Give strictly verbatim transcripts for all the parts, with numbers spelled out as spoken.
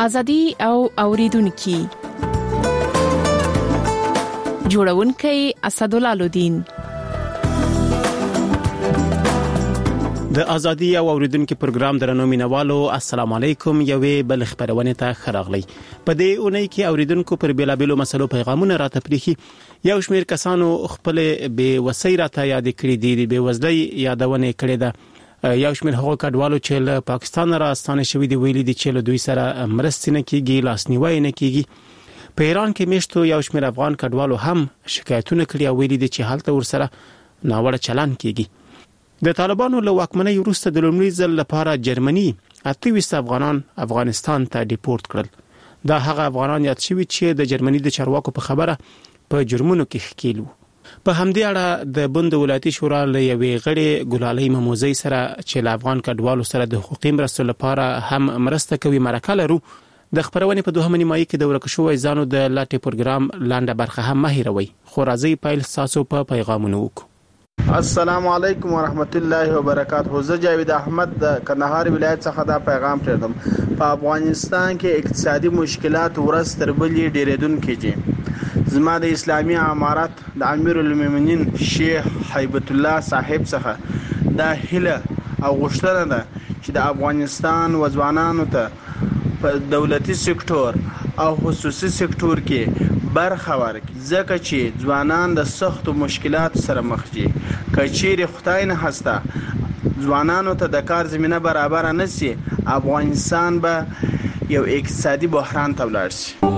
ازادي او اوریدونکو جوړونکي اسدالله لودین د ازادي او اوریدونکو پروګرام درنو مینوالو السلام علیکم یوې بل خبرونه ته خراغلی په دې اونۍ کې اوریدونکو پر بیلابېلو مسلو پیغامونه راته پریخي یو شمېر کسانو خپل به وسیله ته یاد کړی دي به وزلي یادونه کړې ده یو شمېر هغو کډوالو چې له پاکستان راستانه شوی دی ویلي دي چې له دوی سره مرستې نه کیږي لاسنیوي نه کیږي په ایران کې میشتو یو شمېر افغان کډوالو هم شکایتونه کړي او ویلي دي چې حالت ورسره ناوړه چلند کیږي د طالبانو له واکمنۍ وروسته د لومړي ځل لپاره جرمني اته ویشت افغانان افغانستان ته ډیپورت کړل دا هغه افغانان یاد شوي چې د جرمني د چارواکو په خبره په جرمونو کې ښکیلو په همدې اړه د بند ولایتي شورا له یوې غړي ګلالۍ مموزي سره چې له افغان کډوالو سره د حقوقي مرستو لپاره هم مرسته کوي مرکه لرو د خبرونې په دوهمه نیمایي کې د ورکه شوی ځانو د لاټي پروګرام لاندې برخه هم مهیروي خو راځي پایل تاسو په پیغامونو وکړو السلام علیکم ورحمت الله وبرکاته. زه جاوید احمد د کندهار ولایت څخه دا پیغام پردم. په افغانستان کې اقتصادي مشکلات ورځ تر بلې ډیریدونکې دي. زما د اسلامي امارت د امیر المؤمنین شیخ هیبت الله صاحب څخه دا هیله او غوښتنه ده چې د افغانستان وځوانانو ته په دولتي سکتور او خصوصي سکتور کې برخه ورکړي ځکه چې ځوانان د سختو مشکلات سره مخ دي. کچېرې خدای نه هسته ځوانانو ته د کار زمينه برابر نه سي افغانستان به یو اقتصادي بحران ته ولاړ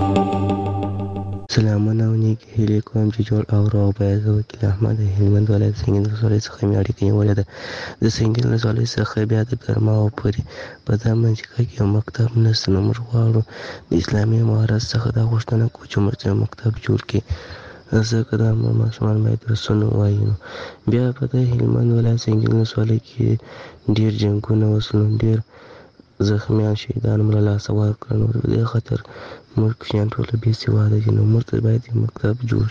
شي. سلامونه او نیک هیلې کوم چې جوړ او روغ باید وکیل احمد هلمند ولایت سنگین رسولې څخه مې اړیکې نیولې ده. د سنگین رسولې څخه بیا د ګرماو پورې په دا منځکه کې یو مکتب نشته نو موږ غواړو د اسلامي امارت څخه دا غوښتنه کوو چې موږ ته مکتب جوړ کړي ځکه دا ماشومان باید درسونه ووایي. نو بیا په د هلمند ولایت سنگین رسولې کې ډېر جنګونه وسول ډېر زخمیان شهیدان مو له لاسه ورکړل نو په دې خاطر موږ کشیان ټول بې سواده دي نو موږ ته باید یو مکتب جوړ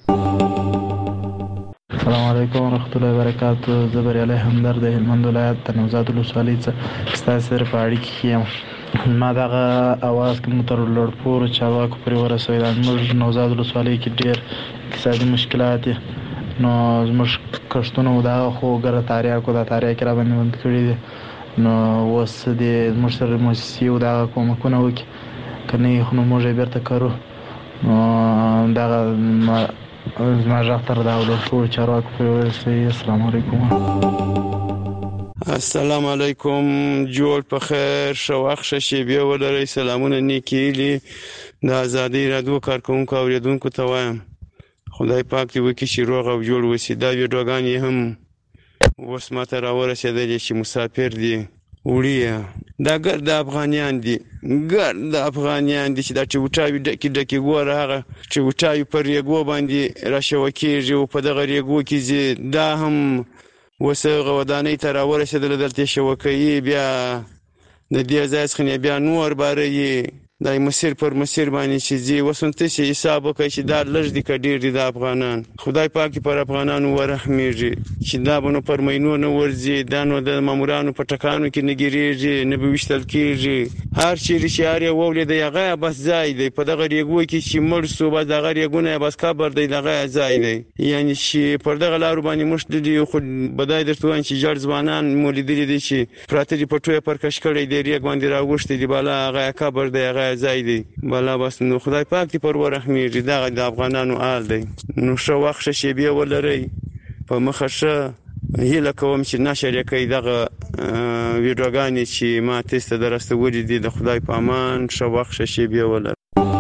کړي. السلام علیکم ورحمت الله وبرکاته. زه بریالی همدرد د هلمند ولایت د نوزاد ولسوالۍ څخه ستاسو سره په اړیکه کې یم. ما دغه اواز کې مو تر لوړپوړو چارواکو پورې ورسوي دا زموږ نوزاد ولسوالۍ کې ډېر اقتصادي مشکلات دي نو زموږ کښتونه دغه خو ګره تاریاکو دا تاریاکې را باندې بند کړي دي نو اوس دې زموږ سره موسسې دغه کومکونه وکړي که نه یې خو نو موږ یې بېرته کرو نو دغه زما غږ تر دغه لوړپوړو چارواکو پورې ورسوي. السلام علیکم. السلام علیکم. جوړ په خیر ښه وخت ښه شیبې ولرئ. سلامونه نیکې هیلې د ازادۍ راډیو کارکوونکو اورېدونکو ته وایم خدای پاک دې وکړي چې روغ او جوړ اوسي. دا ویډیوګانې هم اوس ماته راورسېدلې چې مسافر دي وړي دا ګرد افغانیان دي ګرد افغانیان دي چې دا ټوټاوي ډکې ډکې ګوره هغه ټوټاوي په ریګو باندې راشوه کېږي او په دغه ریګو کې ځي دا هم اوس هغه ودانۍ ته راورسېدله دلته یې شوه کوي بیا د دې ځای څخه بیا نور باره دا مسیر پر مسیر باندې چې ځي اوس نو تاسې حساب وکړئ چې دا لږ دي که ډېر دي د افغانان. خدای پاک پر افغانانو ورحمېږي چې دا به نو پر مینو نه ورځي دا نو د مامورانو په ټکانو کې نه ګیرېږي نه به ویشتل کېږي. هر چیرې چې هر یې وولېدی هغه یې بس ځای دی په دغه ریګو کې چې مړ سو بس دغه ریګونه یې بس قبر دی دغه یې ځای دی یعنې چې پر دغه لارو باندې موږ تللي خو بدای درته وایم چې جړ ځوانان مو لیدلي دي چې پراته دي په ټویه پر کش کړی دی ریګ باندې راوښتی دي بالا هغه یې قبر دی هغه ځای دی بالا بس نو خدای پاک دې پر ورحمېږي دغه د افغانانو حال دی. نو ښه وخت ښه شیبې ولرئ په مخه ښه هیله کوم چې نشر یې کوي دغه ویډیوګانې چې ما تاسو ته دررسولي دي. د خدای په امان ښه وخت ښه شیبې ولرئ.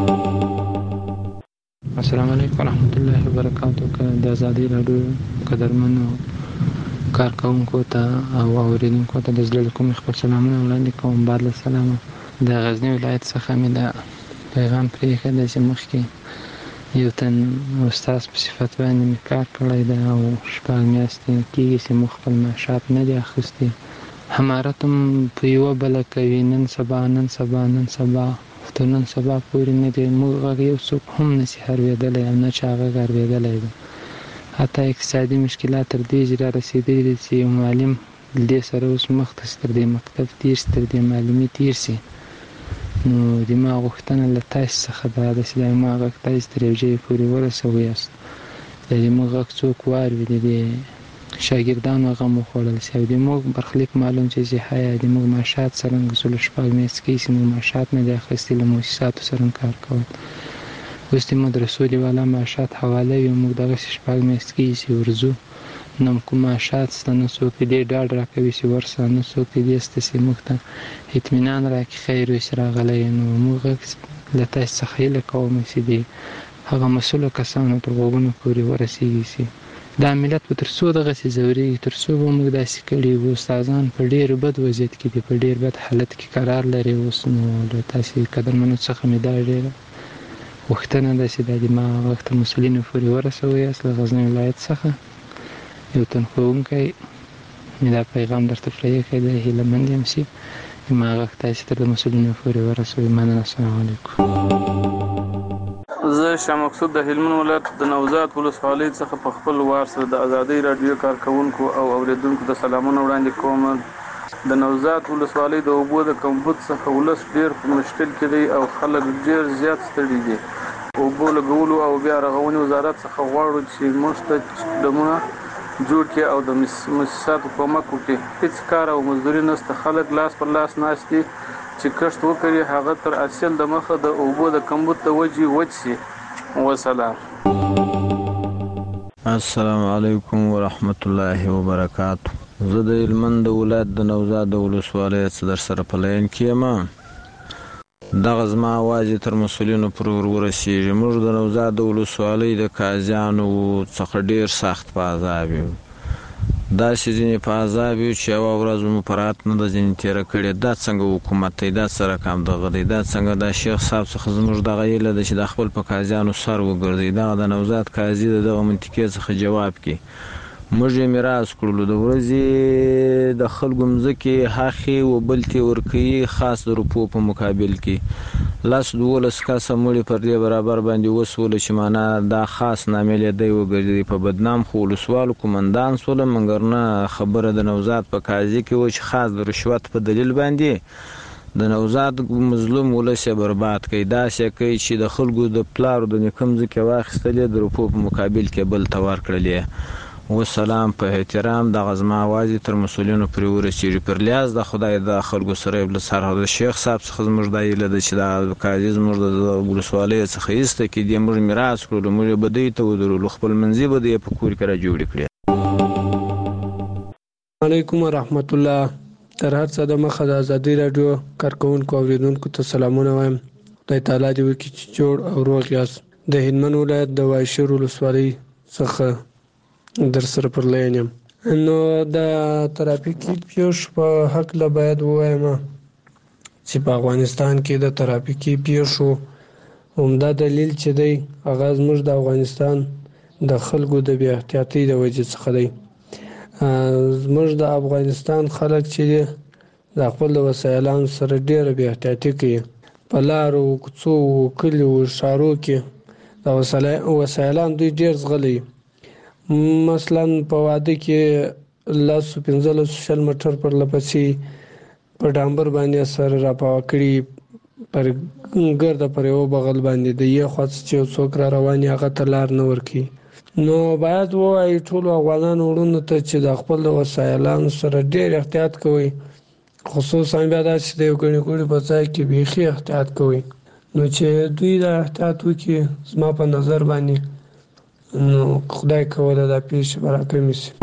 السلام علیکم ورحمت الله وبرکاته. د ازادۍ راډیو قدرمنو کارکوونکو ته او اوریدونکو ته د زړه له کومې خپل سلامونه وړاندې کوم. بعد له سلامه د غزني ولایت څخه مې د پیغام پرېښی دی چې مخکې یو تن استاذ په صفت باندې مې کار کړی دی او شپږ میاشتې کېږي چې موږ خپل معاشات نه دي اخیستي. همارت هم په یوه بله کوي نن سبا نن سبا نن سبا تر نن سبا پورې نه دی موږ غږ یو څوک هم نشي هروېدلی او نه چې هغه هروېدلی دی. حتی اقتصادي مشکلات تر دې چې را رسېدلي دي چې یو معلم دې سره اوس مخ ته تر دې مکتب تېر شي تر دې معلمي تېر شي نو د ما غوښتنه له تاسو څخه دا ده چې د ما غږ تاسو تر یو ځای پورې ورسوئ. د زموږ غږ څوک واوري، د شاګردانو غم وخوړل شي او د موږ برخلیک معلوم چې ځای د موږ معاشات څرنګه سول شپږ میاشتې کې چې موږ معاشات نه دي اخیستي، له مؤسساتو سره کار کول. اوس د مدرسو د والا معاشات حواله وي، موږ دغسې شپږ میاشتې کې چې ورځو نه کوم معاشات شته، نه څوک دې ډاډ راکوي چې ورسه، نه څوک دې سته چې موږ ته اطمینان راکړي خیر وي چې راغلی. نو موږ له تاسو څخه هیله کوم چې د هغه مسؤلو کسانو تر غوږونو پورې ورسېږي چې دا ملت به تر څو دغسې ځورېږي، تر څو به موږ داسې کړي وو. استادان په ډېر بد وضعیت کې دي، په ډېر بد حالت کې قرار لري اوس. نو له تاسې قدرمنو څخه مې دا ډېره غوښتنه ده چې دا د ما غږ ته مسؤلینو پورې ورسوئ. له غزني ولایت څخه یو تن ښوونکی مې دا پیغام درته پرېښی دی، هیله مند یم چې ما غږ تاسې تر د مسؤلینو پورې ورسوئ. مننه. السلام علیکم. زه شاه مقصود د هلمند ولایت د نوزاد ولسوالۍ څخه په خپل وار سره د ازادۍ راډیو کارکوونکو او اوریدونکو د سلامونه وړاندې کوم. د نوزاد ولسوالۍ د اوبو د کمبود څخه ولس ډېر په مشکل کې دی او خلک ډېر زیات ستړي دي. اوبو لګولو او بیا رغونې وزارت څخه غواړو چې موږ ته ډمونه جوړ کړي او د مؤسساتو کومک وکړي. هیڅ کار او مزدوري نشته، خلک لاس پر لاس ناست دي چې کښت وکړي، هغه تر اصل د مخه د اوبو د کمبود د وجې وچ شي. وسلام. السلام علیکم ورحمت الله وبرکاتو. زه د هلمند ولایت د نوزاد د ولسوالۍ څخه در سره په لاین کې یم. دغه زما اواز یې تر مسؤلینو پورې ور ورسېږي. موږ د نوزاد د ولسوالۍ د قاضیانو څخه ډېر سخت په عذاب یو. داسې ځینې په عذاب یو چې یوه ورځ مو په رات نه ده ځینې تېره کړې. دا څنګه حکومت دی؟ دا څه رقم دغه دی؟ دا څنګه دا شیخ صاحب څخه زموږ دغه هیله ده چې د خپل په قاضیانو سر وګرځوي. دغه د نوزاد قاضي د دغه منطقې څخه جواب کړي. موږ یې میراث کړلو، د ورځې د خلکو مځکې هخې و بل ته ورکوي، خاص د روپو په مقابل کې. لس دولس کسه مړي پر دې برابر باندې وسوله چې معنا دا خاص نامې دی وګرځي په بدنام. خو ولسوالو قومندان سوله، مګر نه خبره د نوزاد په قاضي کې و چې خاص د رشوت په دلیل باندې د نوزاد مظلوم ولس یې برباد کوي. داسې کوي چې د خلکو د پلارو د نیکه مځکې واخیستلې، د روپو په مقابل کې بل ته ورکړلې. وسلام. په احترام دغه زما اواز یې تر مسؤلینو پورې ورسېږي. پر لیاز د خدای د خلکو سره یې له سره د شیخ صاحب څخه زموږ دا هیله ده چې دا قاضي زموږ د ولسوالۍ څخه ایسته کړي. دې موږ میراث کړلو، موږ یې بدۍ ته ودرولو، خپل منځي به یې په کور کې را جوړې کړې. علیکم ورحمت الله. تر هر څه د مخه د ازادۍ راډیو کارکوونکو اوریدونکو ته سلامونه وایم. خدای تعالی دې وکړي چې جوړ او روغ یاست. د هلمند ولایت د وایشر ولسوالۍ څخه در سره پر لاین یم. نو د ترافیکي پیښو په هکله باید ووایم چې په افغانستان کې د ترافیکي پیښو عمده دلیل چې دی هغه زموږ د افغانستان د خلکو د بې احتیاطۍ د وجې څخه دی. زموږ د افغانستان خلک چې دی د خپل وسایلانو سره ډېره بې احتیاطي کوي. په لارو، کوڅو، کلیو، ښارو کې د وسایلان دوی ډېر زغلی. مثلا په واده کې لسو پنځلسو شل مټر پر لپسې په ډامبر باندې سره راپاوه کړي، پر ګرده پر یو بغل باندې د یو خوا چې یو څوک را روان وي هغه ته لار نه ورکوي. نو باید ووایي ټولو افغانانو وروڼو ته چې د خپل وسایلانو سره ډېر احتیاط کوئ، خصوصا بیا داسې د یو ګڼې ګوڼې په ځای کې بیخي احتیاط کوئ. نو چې دوی دا احتیاط وکړي زما په نظر باندې نو خدای کوله دا پیښې به راکمې شي.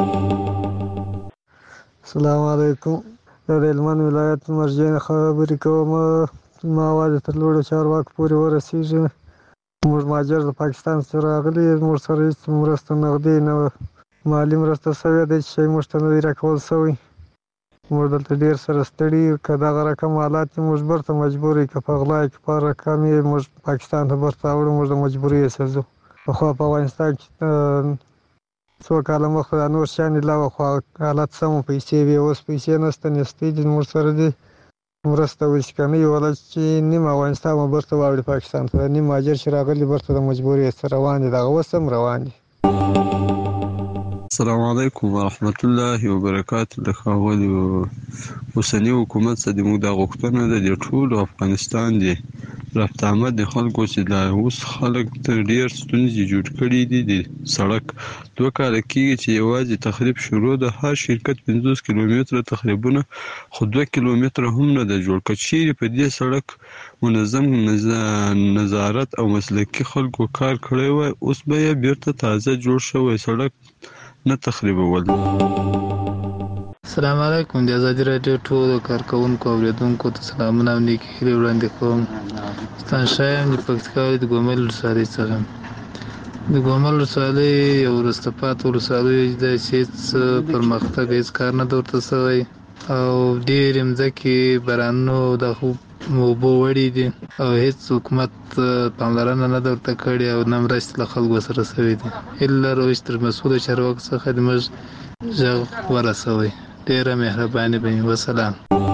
السلام علیکم. د هلمند ولایت مرجع نه خبرې کوم. زما اواز تر لوړو چارواکو پورې ورسېږي. موږ مهاجر د پاکستان څخه راغلي، موږ سره هېڅ مرسته نغدي نه مالي مرسته شوې ده چې شی موږ ته نه دی راکول شوی. موږ دلته ډېر سره ستړي یو. که دغه رقم حالات یې موږ برته مجبور یو، که په غلا یې که په رقم یې موږ پاکستان ته برته راوړو، موږ د مجبورۍ څخه ځو. پخوا په افغانستان کې څو کاله مخکې دا نور شیان دي، لا خو حالت سم و، پیسې وې، اوس پیسې نشته، نیستۍ دي. موږ سره دي مرسته وشي که نه یوله چې نیم افغانستان به برته واوړي پاکستان ته. نیم مهاجر چې راغلي برته د مجبورۍ څخه روان دي، دغه اوس هم روان دي. السلام علیکم ورحمت الله وبرکاته. د خاوري اوسنی حکومت څخه د موږ د غوښتنه ده د ټول افغانستان دی رفت آمد د خلکو چې لا اوس خلک تر ډیر ستونزې جوړ کړي دي. د سړک دوه کاله کېږي چې یوازې تخریب شروع ده. هر شرکت پنځوس کیلومتره تخریبونه خو دوه کیلومتره هم نه ده جوړ. که چیرې په دې سړک منظم نظارت او مسلکي خلکو کار کړی وای اوس به یې بیرته تازه جوړ شوی سړک نه تخریبول. السلام علیکم. د ازادي راډیو ټول کارکونکو او اوریدونکو ته سلامونه او نیکې هیلې وړاندې کوم. ستاسو شایم د پکتیکا د ګومل ولسوالۍ څخه. د ګومل ولسوالۍ یو وروسته پاتې ولسوالۍ ده چې هېڅ پرمختګ هېڅ کار نه ده ورته شوی او ډېرې مځکې بارانونو د اوبو وړي دي او هېڅ حکومت پاملرنه نه ده ورته کړې او نه مرستې له خلکو سره شوې دي. هیله لرو چې تر مسؤلو چارواکو څخه د موږ غږ ورسوئ. ډیره مهرباني به وي. وسلام.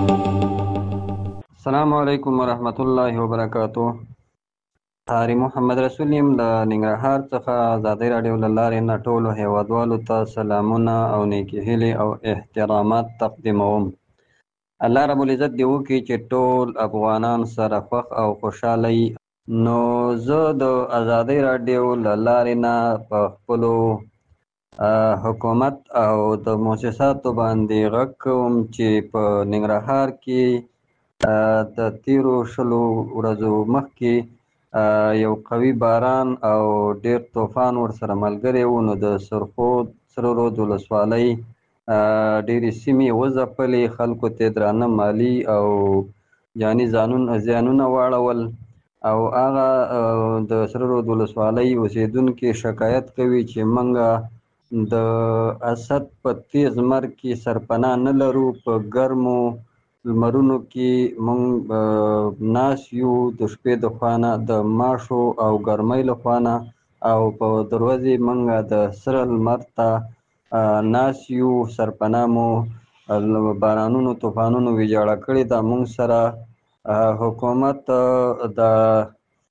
السلام علیکم ورحمت الله وبرکاتو. طارق محمد رسول یم له ننګرهار څخه ازادي راډیو له لارې نه ټولو هیوادوالو ته سلامونه او نیکې هیلې او احترامات تقدیموم. الله رب العزت دې وکړي چې ټول افغانان سره خوښ او خوشحاله وي. نو زه د ازادي راډیو له لارې نه په خپلو حکومت او د مؤسساتو باندې غږ کوم چې په ننګرهار کې د تیرو شلو ورځو مخکې یو قوي باران او ډیر طوفان ورسره ملګری و. نو د سرخود سره رود ولسوالۍ ډېرې سیمې وځپلې. خلکو ته درانه مالي او جاني زیانونه واړول او هغه د سره رود ولسوالۍ اوسېدونکي شکایت کوي چې موږ د اسد په تیز مرګ کې سرپناه نه لرو. په ګرمو لمرونو کې موږ ناس یو د شپې د خوانه د ماشو او ګرمۍ له خوانه او په دروازې موږ د سره لمر ته ناس یو. سرپناه مو بارانونو طوفانونو ویجاړه کړې ده. موږ سره حکومت د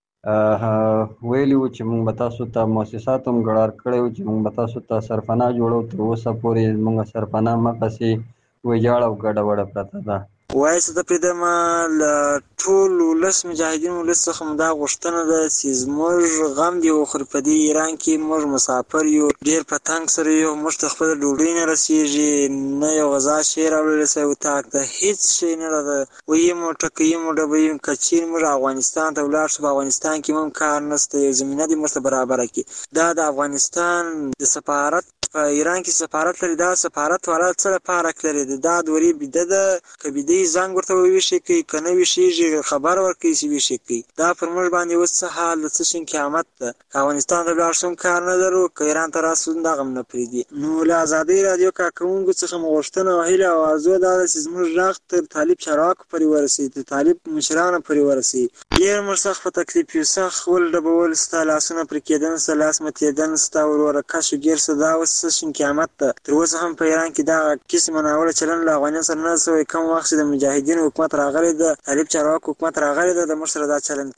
ویلي و چې موږ به تاسو ته مؤسسات هم ګړار کړی و چې موږ به تاسو ته سرپناه جوړو. تر اوسه پورې موږ سرپناه مقاسې ویجاړه او ګډه وډه پرته ده. وایي څه ته پرېږدم له ټول ولس مجاهدین ولس څخه مو دا غوښتنه ده چې زموږ غم دې وخوري. په دې ایران کې موږ مسافر یو، ډېر په تنګ سره یو. موږ ته خپله ډوډۍ نه رسېږي، نه یو غذا شی راوړلی شوی اتاق ته، هېڅ شی نه ده. ویي مو ټکوي مو ډبوي. که چېرې موږ افغانستان ته ولاړ شو، په افغانستان کې هم کار نشته، یو زمینه دې موږ ته برابره کړي. دا د افغانستان د سفارت په ایران کې سفارت لري. دا سفارت والا څه لپاره لري؟ دا دورې بیده ده. که بیده زنګ ورته وویشي کوي، که نه ویشېږي خبر ورکوي چې ویشي کوي. دا پر موږ باندې اوس څه حال د څه شي قیامت ده. که افغانستان ته ولاړ شو کار نه لرو، که ایران ته راسو دغه هم نه پرېږدي. نو له ازادۍ راډیو کارکوونکو څخه مو غوښتنه او هیله او ارزو دا ده چې زموږ غږ تر طالب چارواکو پورې ورسوي، تر طالب مشرانو پورې ورسوي. ډېر موږ سخت په تکلیف یو، سخت ولډبول ستا لاسونه پرې کېدن ستا لاس متېدن ستا وروره کش و ګیر سه. دا اوس څه شي قیامت ده. تر اوسه هم په ایران کې دغه قسمه ناوړه چلند له افغانانو سره نه شوی. کوم وخت چې د مجاهدینو حکومت راغلی ده، طالب چارواکو حکومت راغلی ده، د موږ سره دا چلند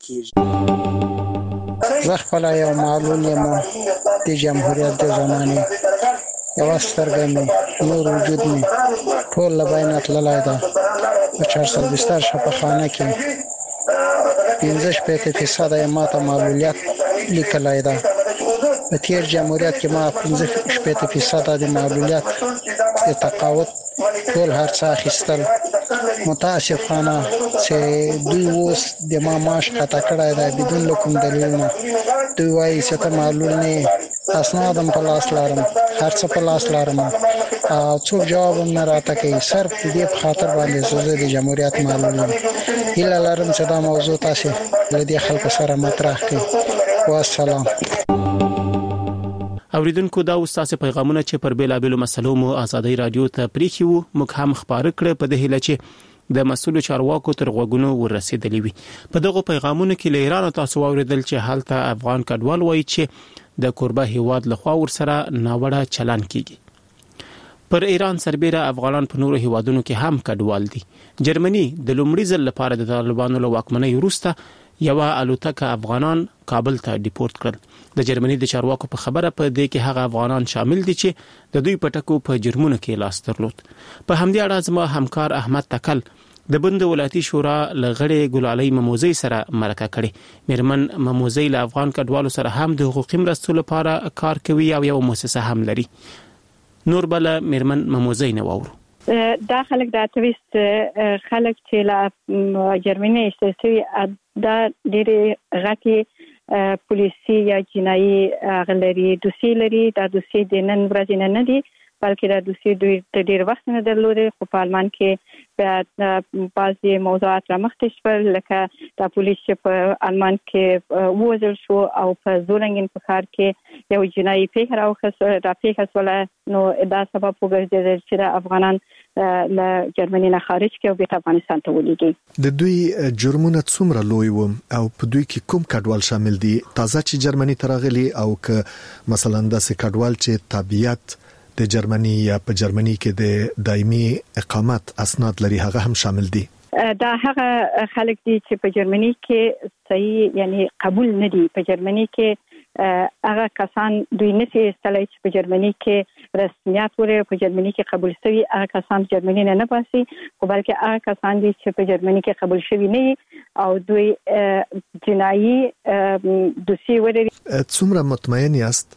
کېږي. زه خپله یو معلول یم د جمهوریت د زمانې. یوه سترګه مې نور وجود مې ټول له بینه تللی ده. په چارسد بستر شفاخانه کې پنځه شپېته فیصده یې ما ته معلولیت لیکلی ده. په تېر جمهوریت کې ما پنځه شپېته فیصده د معلولیت د تقاعد ټول هر څه اخیستل. متاسفانه چې دوی اوس د ما معاش قطع کړی دی بدون له کوم دلیل نه. دوی وایي چې ته معلول نه یې، اسناد هم په لاس لرم، هر څه په لاس لرم او څوک جواب هم نه راته کوي. صرف د دې په خاطر باندې چې زه د جمهوریت معلول یم. هیله لرم چې دا موضوع تاسې له دې خلکو سره مطرح کړئ. والسلام. اوریدونکو دا اوس پیغامونه چې پر بیلابېلو مسلو مو ازادي رادیو ته پریښي وو موږ هم خبر کړ په دې هیله چې د مسؤلو چارواکو تر غوږونو ورسېدلی وي. په دغه پیغامونو کې له ایران تاسو اوریدل چې حالت افغان کډوال وایي چې د کوربه هیواد لخوا ورسره ناوړه چلن کیږي. پر ایران سربېره افغانان په نورو هیوادونو کې هم کډوال دي. جرمني د لومړي ځل لپاره د طالبانو له واکمنۍ وروسته یو الوتکه افغانان کابل ته ډیپورت کړل د جرمني د چارواکو په خبره په دې کې هغه افغانان شامل دي چې د دوی پټکو په جرمونو کې لاس درلود. په همدې اړه زما همکار احمد تکل د بند ولایتي شورا لغړې ګلالۍ مموزي سره مرکه کړې. میرمن مموزي له افغان کډوالو سره هم د حقوقي مرستو لپاره کار کوي او یو مؤسسه هم لري. نور بل میرمن مموزي نه وورو. دا خلک د اتويست خلک چې لا جرمني استثوي دا ډېر غټي پولیسي یا جنایي غلري دوسي لري. دا دوسي د نن ورځې نه دي بلکې دا دوسي دوی د ډېر وخت نه درلودي. خو په آلمان کې په بعضي موضوعات رامخته شول لکه دا پولیس چې په آلمان کې ووژل شو او په زولنګین په ښار کې یو جنایي پیښه راوخته دا پیښه سوله نو دا سبب وګرځېدل چې د افغانان له جرمني نه خارج کې او بیرته افغانستان ته ولېږي. د دوی جرمونه څومره لوی و او په دوی کې کوم کډوال شامل دي تازه چې جرمني ته راغلي او که مثلا د سې کډوال چې طبيعت د جرمني یا په جرمني کې د دایمي اقامت اسناد لري هغه هم شامل دي؟ دا هغه خلک دي چې په جرمني کې صحیح یعنی قبول نه دي. په جرمني کې هغه کسان دوی نشي استلای چې په جرمني کې رسمیت وري په جرمني کې قبول شوی هغه کسان جرمني نه نه پاسي خو بلکې هغه کسان دي چې په جرمني کې قبول شوی نه او دوی جنایي دوسي وري. څومره مطمئن یاست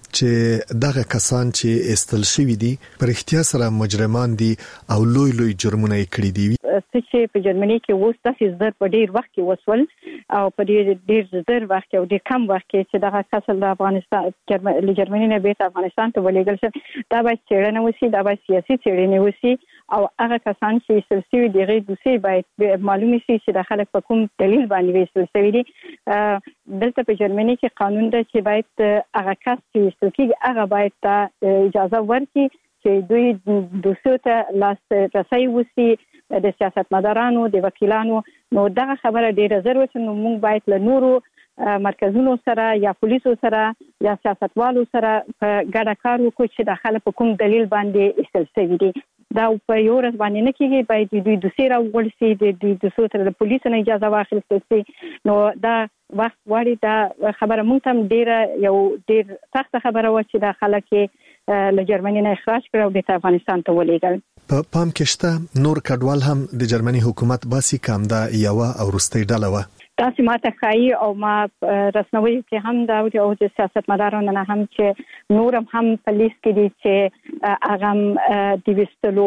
چې دغه کسان چې استل شوی دي پر اختیار سره مجرمان دي او لوی لوی جرمونه کړی دي؟ چې په جرمني کې وو تاسو زر په ډیر وخت کې وسول او په ډیر ډیر زر وخت او ډیر کم وخت کې چې دغه کسل د افغانستان له جرمني نه بیرته افغانستان ته ولېږل شي دا به څېړنه وشي دا به سیاسي څېړنه وشي او هغه کسان چې سلسله دی غي دوسي باید معلومه شي چې د خلک په کوم دلیل باندې وېستل شوی دي. دلته په جرمني کې قانون دی چې باید هغه کس چې سلسله هغه باید اجازه ورکړي چې دوی دوسو ته لاس رسي وشي د سیاستمدارانو د وکیلانو. نو دغه خبره ډیره ضروري چې موږ باید له نورو مرکزونو سره یا پولیسو سره یا سیاستوالو سره په ګډه کار وکړو چې د خلک په کوم دلیل باندې استل شوی دي. دا په یو ورځ باندې نه کیږي باید دوی دوسي راوړل شي د دوی دوسو تر د پولیسو نه اجازه واخیستل شي. نو دا وخت وړي دا خبره مونږ هم ډیره یو ډیر سخت خبره و چې د خلک له جرمني نه اخراج کړو او د افغانستان ته ولېږل. په پام کې شته نور کډوال هم د جرمني حکومت باسي کام دا یو او روستي ډله و تاسو ماته خایي او ما رسنوي کې هم دا او د سیاستمدارانو نه هم چې نورم هم پولیس کې دي چې هغه د وستلو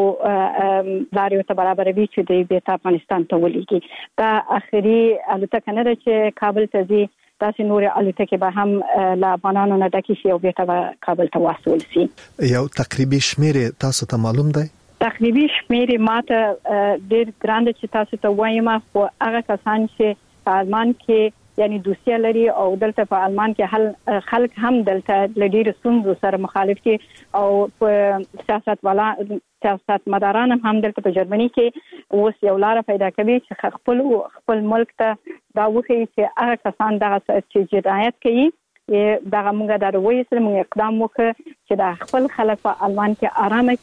لارې ته برابر وي چې د بیت افغانستان ته ولېږي. دا اخري الوتکه نه ده چې کابل ته ځي تاسو نور الوتکه به هم لا افغانانو نه ډکې شي او بیت کابل ته واصل شي. یو تقریبي شمیر تاسو ته معلوم دی؟ تقریبي شمیر ماته ډېر ګران چې تاسو ته وایم خو هغه کسان چې په آلمان کې یعنی دوسیه لري او دلته په آلمان کې حل خلک هم دلته لډیر ستونزو سره مخالف دي او په سیاست والا سیاست مداران هم دلته په جرمني کې اوس یو لار پیدا کوي چې خپل خپل ملک ته دا وخی چې هغه کسان دغه چې جنایت کوي دغه موږ د روي سره موږ اقدام وکړو چې د خپل خلک په آلمان کې آرامه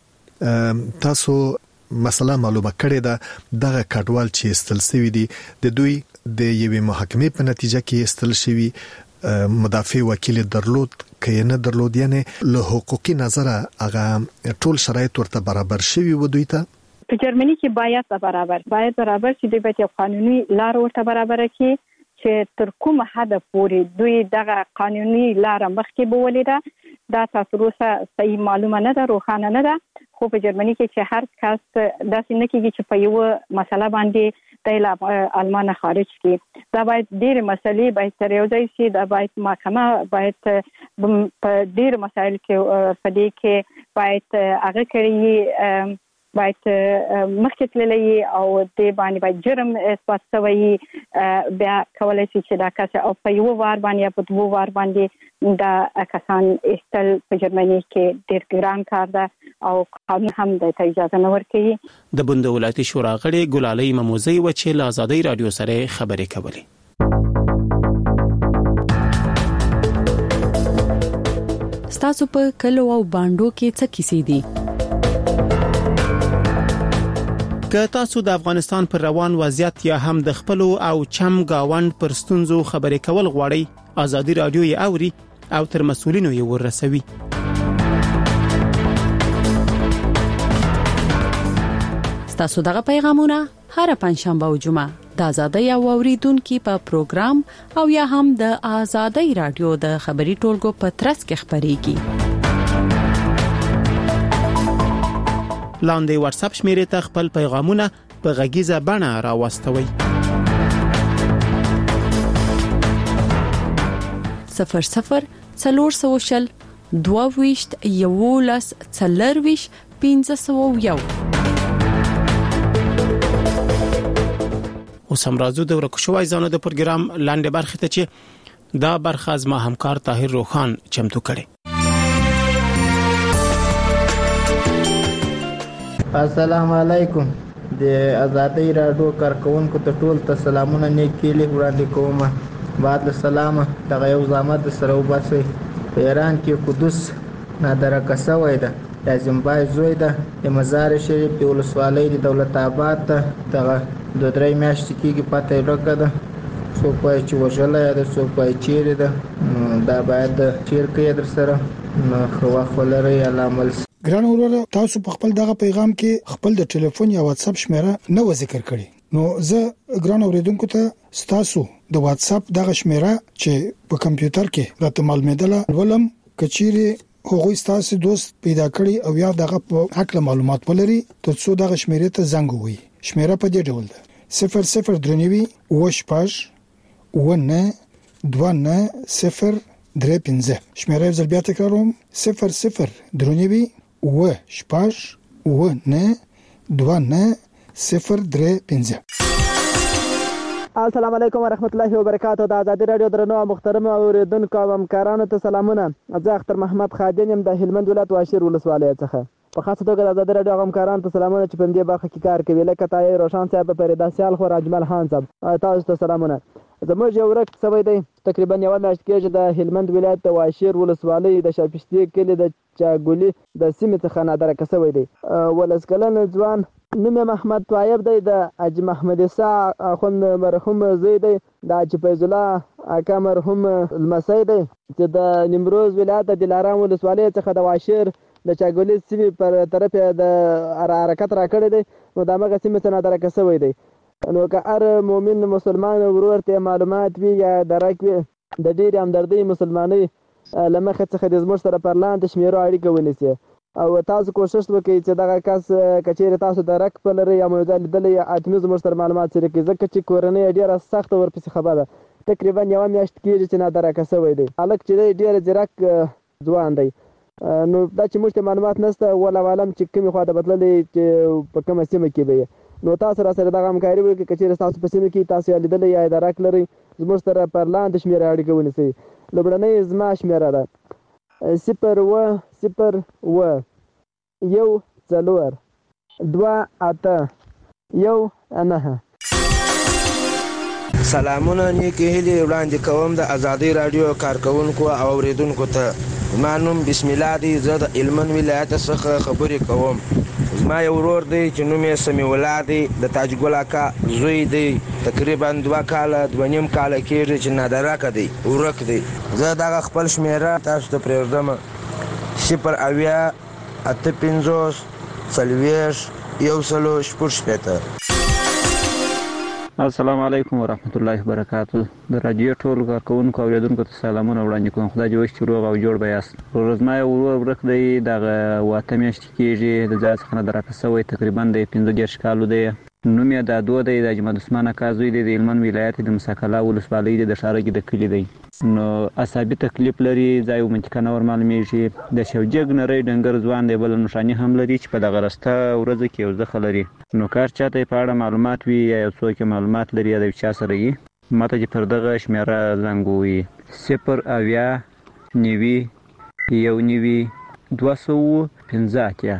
کړي. تاسو مسله معلومه کړې ده دغه کډوال چې استل شوی دي د دوی د یوې محاکمې په نتیجه کې استل شوی مدافع وکیل درلود که نه درلود یعنی له حقوقي نظر هغه ټول شرایط ورته برابر شوی و دوی ته په جرمني کې باید برابر باید برابر چې د بیت قانوني لار ورته برابر کړي چې تر کومه حد پورې دوی دغه قانوني لار مخکې بولیده دا تاسو روسه صحیح معلومه نه ده روښانه نه ده خو په جرمني کې چې هر کس داسې نه کیږي چې په یو مسله باندې د آلمان خارج کی دا باید ډېر مسلې باید تر یو ځای شي دا باید محکمه باید په ډېر مسایل کې په دې کې باید هغه کړی باید مخکې تللی او د باندې باید جرم اثبات شوی بیا کولای شي چې دا کس او په یو وار باندې په دوه وار باندې دا کسان استل په جرمني کې ډېر ګران کار ده او قانون هم د اجازه نه ورکوي. د بند ولایتي شورا غړي ګلالۍ مموزي و چې له آزادۍ رادیو سره خبرې کولې. ستاسو په کلو او باندو کې څه کیسې دي؟ که تاسو د افغانستان پر روان وضعیت یا هم د خپل او چم گاوند پر ستونزو خبرې کول غواړئ، آزادي رادیو یې اوري او تر مسؤلینو یې ورسوي. تاسو دغه پیغامونه هر پنځشنبه او جمعه د آزادۍ او اوریدونکو په پروګرام او یا هم د آزادۍ رادیو د خبري ټولګو په ترڅ کې خبريږي. لاندې واتس اپ شمیرې ته خپل پیغامونه په غږیزه بڼه راوستوئ. صفر صفر څلور سوشل دوه ویشت یولس څلور ویشت پنځه سوه یو. اوس هم راځو د ورکو شوی ځانو د پروګرام لاندې برخه ته چې دا برخه از ما همکار طاهر روخان چمتو کړي. السلام علیکم. د آزادۍ رادیو کارکونکو ته ټول ته سلامونه نیکي وړاندې کوم. بعد السلام دغه یو زحمت سره وباسي. په ایران کې قدس نادره شوی ده، د زمبای زوی ده، د مزار شریف د ولسوالۍ د دولت آباد ته دغه د درې میاشتې کېږي پته یې ورکه ده. څوک وایي چې وژلی ده، څوک وایي چیرې ده. دا باید چیر کوي در سره نو ښه وخت ولرئ. الله عمل. ګران وروره، تاسو په خپل دغه پیغام کې خپل د ټلیفون یا واتس اپ شمیره نه و ذکر کړی. نو زه ګران اوریدونکو ته ستاسو د واتس اپ دغه شمیره چې په کمپیوټر کې راته معلومېدله ولم کچيري هغوی ستاسو دوست پیدا کړی او یا دغه په حق معلومات ولري ترڅو دغه شمیره ته زنګ ووي. شمیره په دې ډول ده: صفر صفر درنوي وش پاش ونه دوه نه صفر درې پنځه. شمیره زل بیا تکراروم: صفر صفر درنوي وش پاش ونه دوه نه صفر درې پنځه. السلام علیکم ورحمت الله وبرکاته. د آزادۍ رادیو درنو محترم اوریدونکو او همکارانو ته سلامونه. زه اختر محمد خادم یم د هلمند ولایت واشیر ولسوالۍ څخه. په خاصه توګه د آزادۍ رادیو همکارانو ته سلامونه چې په دې برخه کې کار کوي، لکه طاهر روشن صاحب، فریدا سیال خو، راجمل خان صاحب، تاسو ته سلامونه. زموږ یو ورک سوی دی تقریبا یو میاشت کېږي د هلمند ولایت د واشیر ولسوالۍ د شاپشتي کلي د چاګولي د سیمې څخه نادره کسوی دی. ولس کلن ځوان نوم محمد طیب دی، د حاجي محمد عیسی اخوند مرحوم زوی دی، د حاجي فیض الله اکا مرحوم لمسی دی چې د نیمروز ولایت د دلارام ولسوالۍ څخه د واشیر د چاګولي سیمې پر طرف د حرکت را کړی دی. نو د هغه سیمې څخه نادره کسوی دی. نو که هر مؤمن مسلمان ورور ته معلومات وي یا درک وي د ډېرې همدردۍ مسلمانۍ له مخې څخه د زموږ سره پر لاندې شمیرو اړیکه ونیسي او تاسو کوشش وکړئ چې دغه کس که چیرې تاسو درک پلرئ یا مو ځای لیدلی یا حتمي زموږ سره معلومات شریک کړئ، ځکه چې کورنۍ ډېره سخته ورپسې خبره ده. تقریبا یوه میاشت کېږي چې نادرکه شوی دی. هلک چې دی ډېر ځیرک ځوان دی. نو دا چې موږ ته معلومات نشته، والله اعلم چې کومې خوا ته بتللی چې په کومه سیمه کې به یې. نو تاسو را سره دغه همکاري وکړئ. که چیرې تاسو په سیمه کې تاسو یا لیدلی یا درک لرئ، زموږ سره پر لاندې شمېره اړیکه ونیسئ. لومړنۍ زما شمېره ده صفر اووه صفر اووه یو څلور دوه اته یو نهه. سلامونه نیکې هیلې وړاندې کوم د آزادۍ رادیو کارکونکو او اوریدونکو ته. زما نوم بسم الله دی. زه د هلمند ولایت څخه خبرې کوم. زما یو ورور دی چې نوم یې سمیع الله دی، د تاج ګل اکا زوی دی. تقریبا دوه کاله دوه نیم کاله کېږي چې نادرکه دی، ورک دی. زه دغه خپل شمېره تاسو ته پرېږدم: صفر اویا اته پنځوس څلوېښت یو سلو شپږ شپېته. السلام علیکم ورحمت الله وبرکاته. د رادیو ټول کارکونکو او اوریدونکو ته سلامونه وړاندې کوم. خدای دې وکړي چې روغ او جوړ به یاست. ورځما یو ورور ورک دی، دغه واته میاشتې کېږي د ځای څخه نادرکه شوی، تقریبا د پنځه دېرش کالو دی. نوم یې دادو دی، د اجمل عثمان اکا زوی دی، د هلمند ولایت د مساکلا ولسوالۍ دی، د ښارګي د کلي دی. نو عصابي تکلیف لري، ځای او منطقه نه ور معلومېږي. د شوجګ نری ډنګر ځوان دی، بله نښاني هم لري چې په دغه رسته ورځو کې یو زخه لري. نو کار چاته په اړه معلومات وي یا یو څوک معلومات لري یا د چا سره یي، ماته چې پر دغه شمیره زنګ ووهي: صفر اویا نوي یو نوي دوه سوه پنځه اتیا.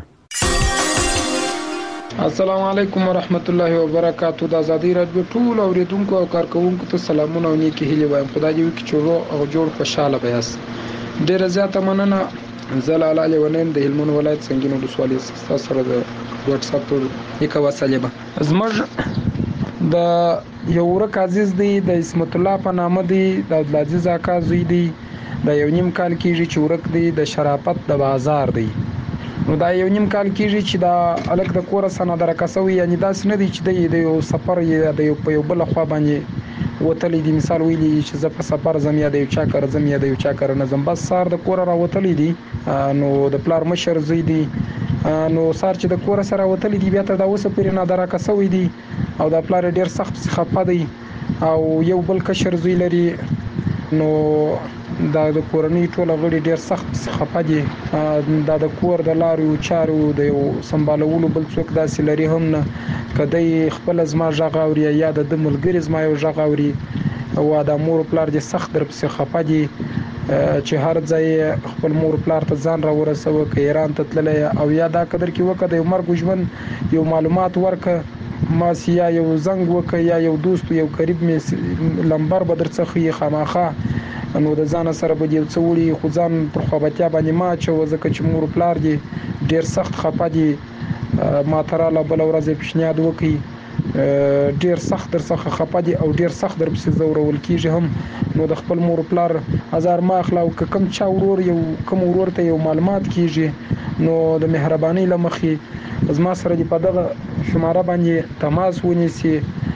السلام علیکم ورحمت الله وبرکاته. د آزادۍ رادیو ټول اوریدونکو او کارکونکو ته سلامونه او نیکې هیلې وایم. خدای دې وکړي چې روغ او جوړ خوشحاله به یاست. ډېره زیاته مننه. زه لاله لیونی یم د هلمند ولایت سنګین ولسوالۍ څخه. ستاسو سره د واتس اپ ټول یک وسلې به زموږ د یو ورک عزیز دی د اسمت الله په نامه دی د عبدالعزیز اکا زوی دی د یو نیم کال کېږي چې ورک دی د شرافت د بازار دی نو دا یو نیم کال کېږي چې دا الک د کور سره درکسوي یعنی دا سن دی چې د یو سفر یا د یو په یو بل خوا باندې وتلې دي مثال ویلي چې زه په سفر زم یا د یو چا کار زم یا د یو چا کار نه زم بس سار د کور را وتلې دي نو د پلار مشر زوی دی نو سار چې د کور سره وتلې دي بیا تر دا اوسه پرې نه درکسوي دي او د پلار ډیر سخت خپه دی او یو بل کشر زوی لري نو دا د کورنۍ ټول غړي ډیر سخت خپه دي دا د کور د لارو چارو د یو سمبالولو بل څوک داسې لري هم نه کدی خپل زما ژغ اوري یا د ملګری زما یو ژغ اوري او د مور پلار دي سخت در پسې خپه دي چې هر ځای خپل مور پلار ته ځان را ورسوي ک ایران ته تللی او یا دا قدر کې وکړه یو مرګ ژوند یو معلومات ورکه ما سیا یو زنګ وکړه یا یو دوست یو قریب می لمبر بدر څخه خامخه نو د ځان سره به یو څوړي خو ځان پر خوابتیا باندې ما چې وځکه چې مور پلار دي ډیر سخت خپه دي ما تراله بل ورځ پیشنهاد وکړي ډیر سخت در څخه خپه دي او ډیر سخت در پسې زورول کیږي هم نو د خپل مور پلار هزار ما اخلاو کم چا ورور یو کم ورور ته یو معلومات کیږي نو د مهرباني لمخې زما سره دی په دغه شماره باندې تماس ونیسي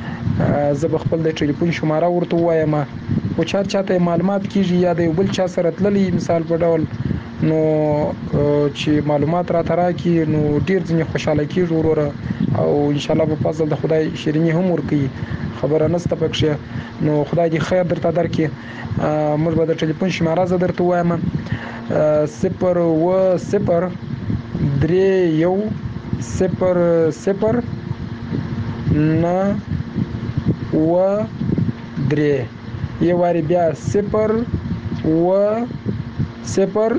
زه خپل د ټلیفون شماره ورته وایم او چا چاته معلومات کیږي یا د یو بل چا سره تللی مثال په ډول نو چې معلومات را ترا کی نو ډیر ځنې خوشاله کیږي وروره او ان شاء الله په فضل د خدای شیرینی هم ورکي خبره نسته پکښه نو خدای دې خیر درته درکړي موږ به د ټلیفون شماره زه درته وایم صفر و صفر درې یو صفر صفر نه و درې یو واری بیا صفر و صفر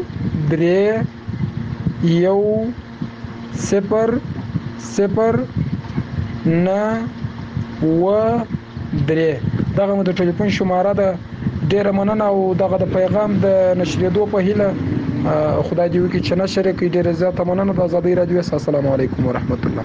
درې یو صفر صفر نه و درې دغه مو د ټلیفون شماره ده ډیره مننه او دغه د پیغام د نشریدو په هیله خدای دې وکړي چې نشر کړي ډیره زیاته مننه د آزادۍ رادیو. السلام علیکم ورحمت الله.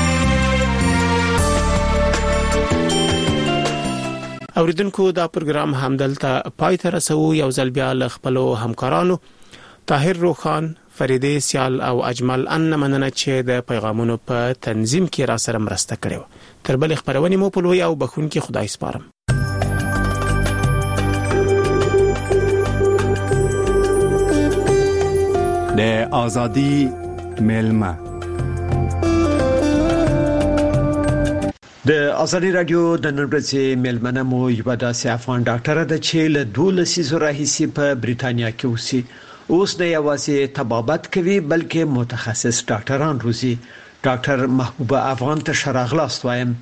اوریدونکو دا پروګرام همدلته پای ته رسو یو ځل بیا ل خپل همکارانو طاهر روخان فریده سیال او اجمل ان مننه چې د پیغامونو په تنظیم کې را سره مرسته کړو. تر بل خبرونه مو په لوی او بخون کې خدای سپارم. د ازادي ملما د ازادي رادیو د نن ورځې ملمنه مو یو داسې افغان ډاکټر د چې له دولسي زره هیڅ په بریټانیا کې اوسي اوس نه یوازې طبابت کوي بلکې متخصص ډاکټران روزي. ډاکټر محبوبه افغان ته شراغلاست وایم.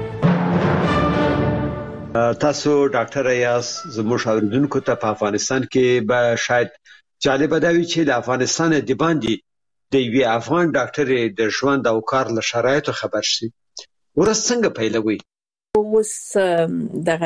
تاسو ډاکټر یاس زموږ اوریدونکو ته په افغانستان کې به شاید جالب دی چې د افغانستان د باندې د یو افغان ډاکټر د ژوند او کار له شرایطو خبر شي. ورځ څنګه پیلوي؟ اوس دغه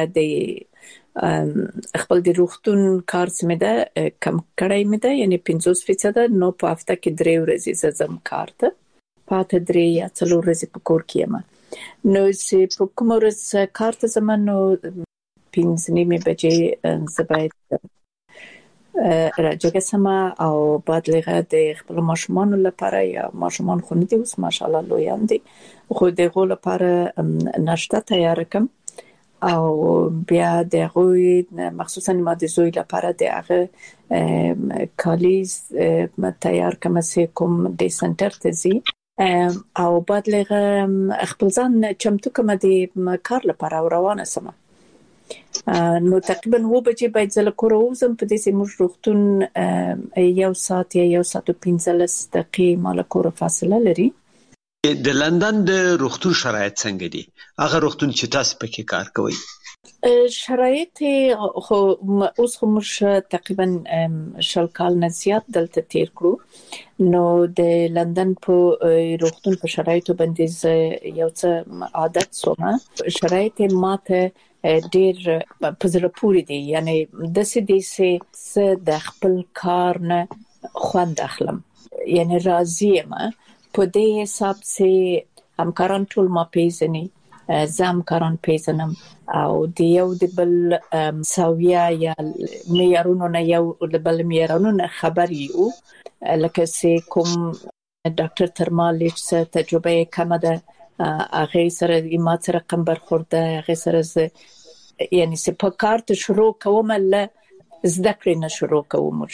د خپل د روغتون کار سمه ده کم کړای مې ده یعنی پنځوس فیصد نو په هفته کې درې ورځې زم کار ته پاته درې یا څلور ورځې په کور کې یم. نو چې په کوم ورځ کار ته زم نو پنځه نیمه بجې زباید راځه سما او بعد لغه د خپل ماشومان لپاره یا ماشومان خو نه دي اوس ماشاءالله لویان دي خو دغه لپاره ناشته تیار کوم او بیا دغه مخصوصا ما د زوی لپاره دغه کالیز تیار کوم چې کوم د سنټر ته زی او بعد لغه خپل ځان چمتو کوم د کار لپاره روانه سم نو تقریبا و بجې باید زله کور وزم په دې سیمه روغتون یو ساعت یا یو ساعت او پنځلس دقیقې مال کور فاصله لري. د لندن د روغتون شرایط څنګه دي؟ هغه روغتون چې تاسو پکې کار کوئ شرایط خو اوس خو موږ تقریبا شل کال نه زیات دلته تیر کړو نو د لندن په روغتون په شرایطو باندې یو څه عادت سومه شرایط ماته ډیر په زړه پورې دي یعنی د سې د د خپل کار نه خوند اخلم یعنی راضی یم په دې حساب سي همکاران ټول ما پیژني، زه همکاران پیژنم او د یو د بل ساویه یا معیارونو نه یو د بل معیارونو نه خبر یو، لکه سي کوم ډاکټر ترمالیچ څه تجربه کمه ده هغه سره ما سره کم برخورده، هغه سره یعنی سه په کار ته شروع کوم له زده کړې نه شروع کوم،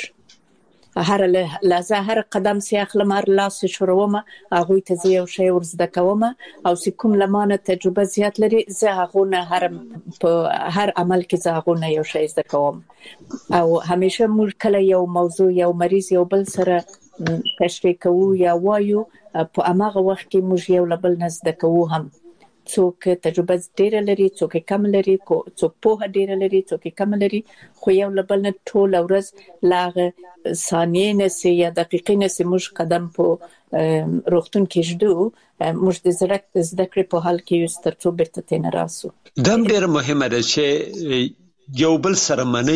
هر لحظه هر قدم سي اخلم هر لاس شروعم هغه ته یو شی ور زده کوم او سي کوم لمانه تجربه زیات لري زه هغه نه هر په هر عمل کې زه هغه نه یو شی زده کوم او همیشه موږ کله یو موضوع یو مریض یو بل سره تشریح کوو یا وایو په هغه وخت کې موږ یو بل نه زده کوو، هم څوک تجربه ډیره لري څوک کم لري څوک په ډیره لري څوک کم لري، خو یو بل نه ټول ورځ لاغه ثانیې نه سي یا دقیقې نه سي موږ قدم په روغتون کې جدو موږ د زړه زده کړې په حال کې یو سترڅو برته تین راسو. دم ډیر مهمه ده چې یو بل سره منی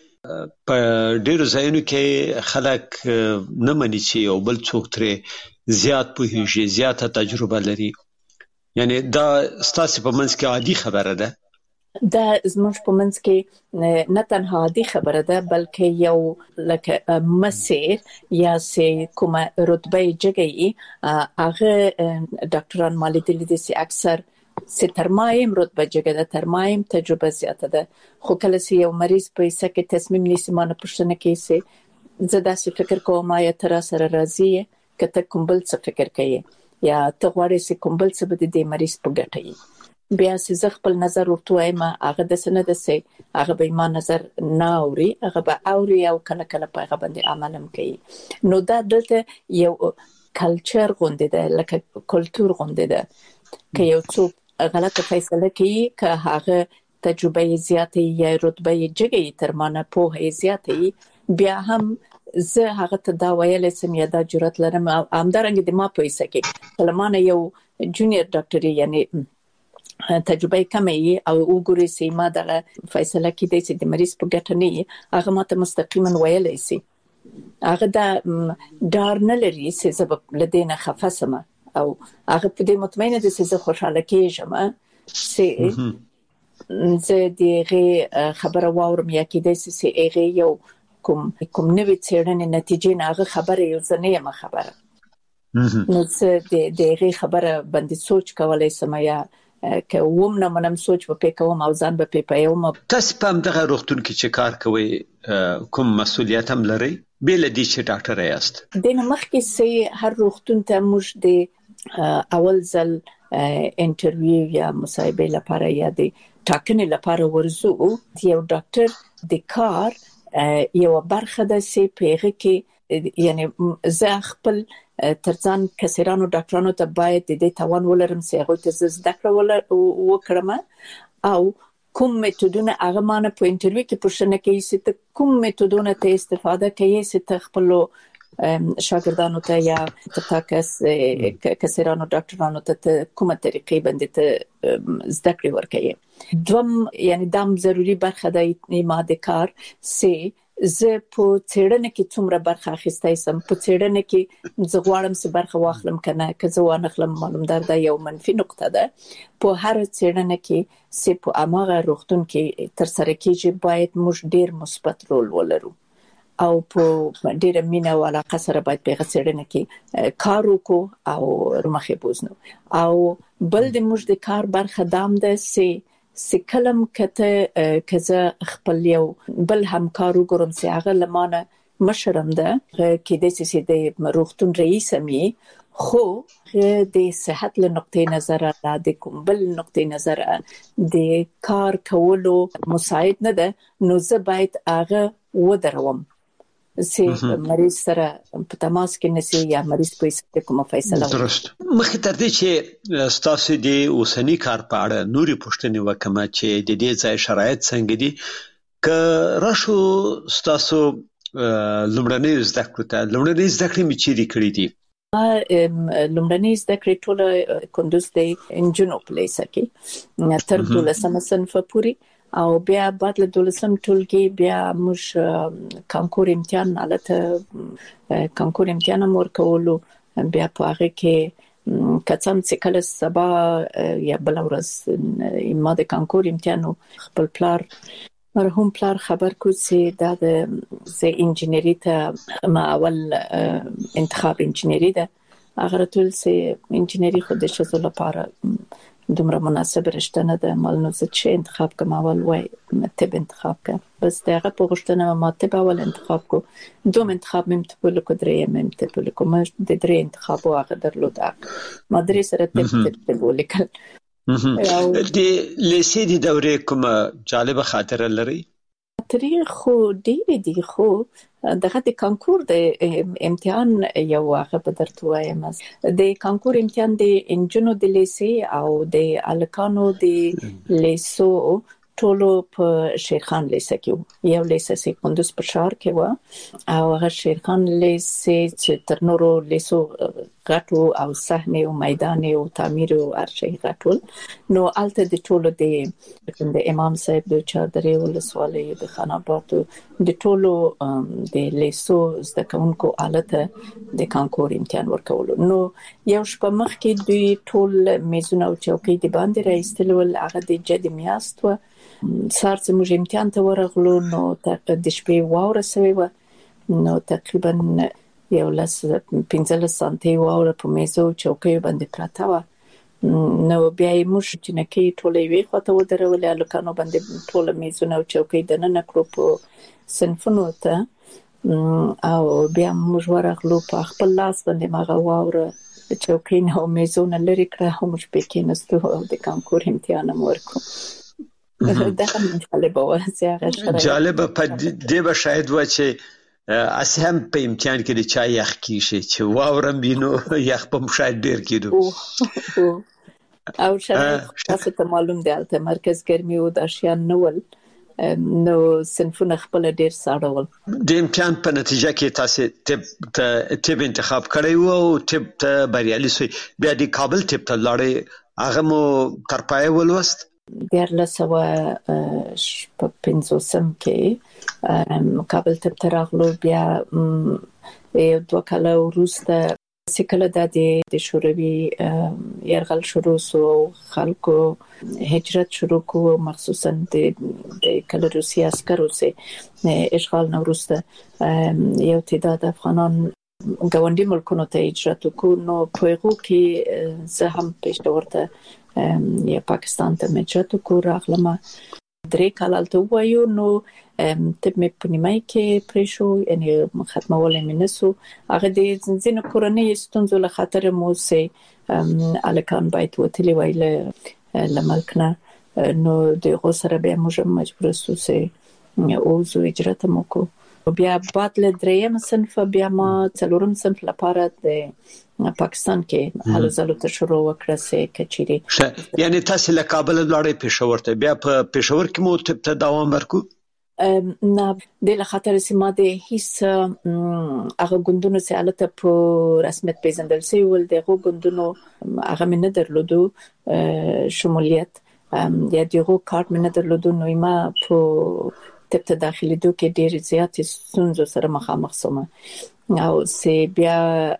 په ډیرو ځایونو کې خلک نه مني چې یو بل څوک ترې زیات پوهیږي زیاته تجربه لري، یعنی دا ستاسو په منځ کې عادي خبره ده؟ دا زموږ په منځ کې نه تنها عادي خبره ده بلکې یو لکه مسیر یا سي کومه رتبه جګي هغه ډاکټران مالي دي سي اکثر سي ترمایم رتبه جګه ده ترمایم تجربه زیاته ده، خو کله سي یو مریض په سکه تصمیم نیسي مانه پښتنه کې سي زدا سي فکر کوم یا تر سره راضي کته کوم بل څه فکر کوي یا ته غواړې چې کوم بل څه به د مریض په ګټه وي، بیا چې زه خپل نظر ورته وایم هغه د سند سي هغه به ما نظر نه اوري هغه به اوري او کله کله په هغه باندې عمل هم کوي، نو دا دلته یو کلچر غونډه ده لکه کلچر غونډه ده که یو څوک غلطه فیصله کوي که هغه تجربه زیاته یا رتبه جګه تر مانه په زیاته بیا هم زه هغه ته دا ویل سم یا دا جرأت لرم همدارنګه د ما پیسې کې کلمانه یو جونیئر ډاکټر یعنی تجربه کمه او وګوري سي ما دغه فیصله کې د سې د مریض په ګټه نه هغه ماته مستقیما ویل سي هغه دا ډار نه لري چې سبب لدينا خفاسمه او هغه په دې مطمئنه دي چې زه خوشاله کېږم سي زه دغه خبره واورم یا کې د سې هغه یو کوم کوم نوې څېړنې نتیجې نه هغه خبره یو ځنه ما خبره نو څه د دغه خبره باندې سوچ کولای سم یا که ووم نه منم سوچ په کوم او ځان به په یوم تاسو په دغه روغتون کې چې کار کوي کوم مسؤلیت هم لري بل دي چې ډاکټر یاست؟ د مخکې سي هر روغتون ته موږ د اول ځل انټرویو یا مصاحبه لپاره یا د ټاکنې لپاره ورزو یو ډاکټر د کار یو برخه د سي پیغه کې یعنی زه خپل ترڅان کسرانو ډاکټرانو ته باید د دې توان ولرم چې هغه ته زده کړم وکړم او کوم میتودونه هغه مانه په انټرویو کې پوښتنه کوي چې کوم میتودونه ته استفاده کوي چې ته خپل شاګردانو ته یا تاسو کسرانو ډاکټرانو ته کومه طریقې باندې ته زده کړې ورکړي. دوم یعنی دام ضروری برخه د ماده کار سي زه په څېړنه کې څومره برخه اخیستای سم په څېړنه کې زه غواړم چې برخه واخلم کنه که زه وانه خلم معلومدار دا یو منفي نقطه ده په هر څېړنه کې سي په اماغه روغتون کې تر سره کېږي باید موږ ډیر مثبت رول ولرو او په ډیره مینه او علاقه سره باید په څېړنه کې کار وکړو او رمخې بوزنو او بل د موږ د کار برخه دام ده سي سکلم کته کزه خپل یو بل همکارو ګورم سي هغه لمانه مشرم ده کې د سي د روغتون رئیس مې خو د صحت له نقطې نظر را د کوم بل نقطې نظر د کار کولو مساعد نه ده نو زه باید هغه ودروم سي مریض سره په تماس کې نسی یا مریض په څه کومه فیصله درست مخکې تر دې چې تاسو د اوسنی کار په اړه نوري پوښتنې وکړم چې د دې ځای شرایط څنګه دي که راشو تاسو لومړنۍ زده کړې ته لومړنۍ زده کړې مې چیرې کړې دي؟ لومړنۍ زده کړې ټول کندوز د انجنونو په لیسه کې تر دولسمه صنف پورې او بیا بعد له دولسم ټولګي بیا موږ کانکور امتحان حالت کانکور امتحان ورکولو بیا په هغه کې کڅم چې کله سبا یا بل ورځ ما د کانکور امتحان خپل پلار مرحوم پلار خبر کو چې دا د زه انجینری ته ما اول انتخاب انجینری ده هغه ټول چې انجینری خو د شزو لپاره دومره مناسب رشته نه ده مال نو زه چې انتخاب کوم اول وای طب انتخاب کوم بس دغه په غوښتنه ما طب اول انتخاب کو دوم انتخاب مم ته په لکه درې مم ته په لکه ما د درې انتخاب واغه درلود ما درې سره طب طب ولیکل د لیسې د دورې کوم جالب خاطره لري تاریخ خو ډېر دي خو دغه د کانکور د امتحان یو واقع په درته وایم د کانکور امتحان د انجنونو د لیسې او د الکانو د لیسو ټولو په شیرخان لیسه کې یو لیسه سي کندوز په شهر کې و او هغه شیرخان لیسه چې تر نورو لیسو غټو او صحنه او میدان او تعمیر او ارشي غټول نو الته د ټولو د د امام صاحب د چادرې ولسوالۍ د خاناباد د ټولو د لیسو زده کوونکو آلته د کانکور امتحان ورکول نو یو شپه مخ کې دوی ټول میزونه او چوکۍ د باندې راځتل ول هغه د جدي میاست و سار چې موږ امتحان ته ورغلو نو د شپې واوره سوي و نو تقریبا یو لاس پنځه سانتي واوره په میزو چوکۍ باندې پراته و نو بیا یې موږ چې نکي ټولې وی خواته ودرولې الکانو باندې ټول میزونه او چوکۍ د نن کړو په صنفونو ته او بیا موږ ورغلو په خپل لاس باندې ماغه واوره چوکۍ نو میزونه لري کړه هم موږ په کې نستو د کانکور امتحان ورکو دا هم جالب و چې جالب په دې به شاید و چې اسهم په امتحان کې د چا یخ کیږي چې واورم بینو یخ په مشاهد ډیر کېدو او شاید تاسو ته معلوم دی البته مرکز ګرمي او د اشیان نول نو صنفونه خپل ډیر ساړول د امتحان په نتیجه کې تاسو طب طب انتخاب کړی او طب ته بریالي شوي بیا د کابل طب ته لاړې هغه مو تر پای ولوست دیارلس سوه شپږ پنځوسم کې کابل ته تراغلو بیا یو دوه کاله وروسته چې کله د شوروي یرغل شروع شو خلکو هجرت شروع کو مخصوصا د کله روسي عسکرو سه اشغال نو وروسته یو تعداد افغانان ګاونډي ملکونو ته هجرت وکړو نو په هغه کې زه هم پېښ ورته یا پاکستان ته مهاجرت وکړ راغلم درې کال الته وایو نو طب مې په نیمای کې پرې شو یعنی ختمول مې نسو هغه د ځینې کورنۍ ستونزو له خاطر مو سه الکان باید وتلی وایله لملکنه نو د غوسره به موږ مجبور سو سه او زو هجرت مو کو بیا بعد له دریم صنف بیا ما څلورم صنف لپاره د پاکستان کې حلو زلو ته شروع وکړه سه کچيري یعنی تاسو له کابل لاړې پېښور ته بیا په پېښور کې مو طب ته دوام ورکو نه د لخاطر سیمه د هیڅ هغه ګوندونو سه حالت په رسمیت پیژندل سي ول دغه ګوندونو هغه من درلودو شمولیت یا دغه کارت من درلودو نو ما په طب ته داخلي دوه کې ډېر زیات ستونزو سره مخامخ سوم او سی بیا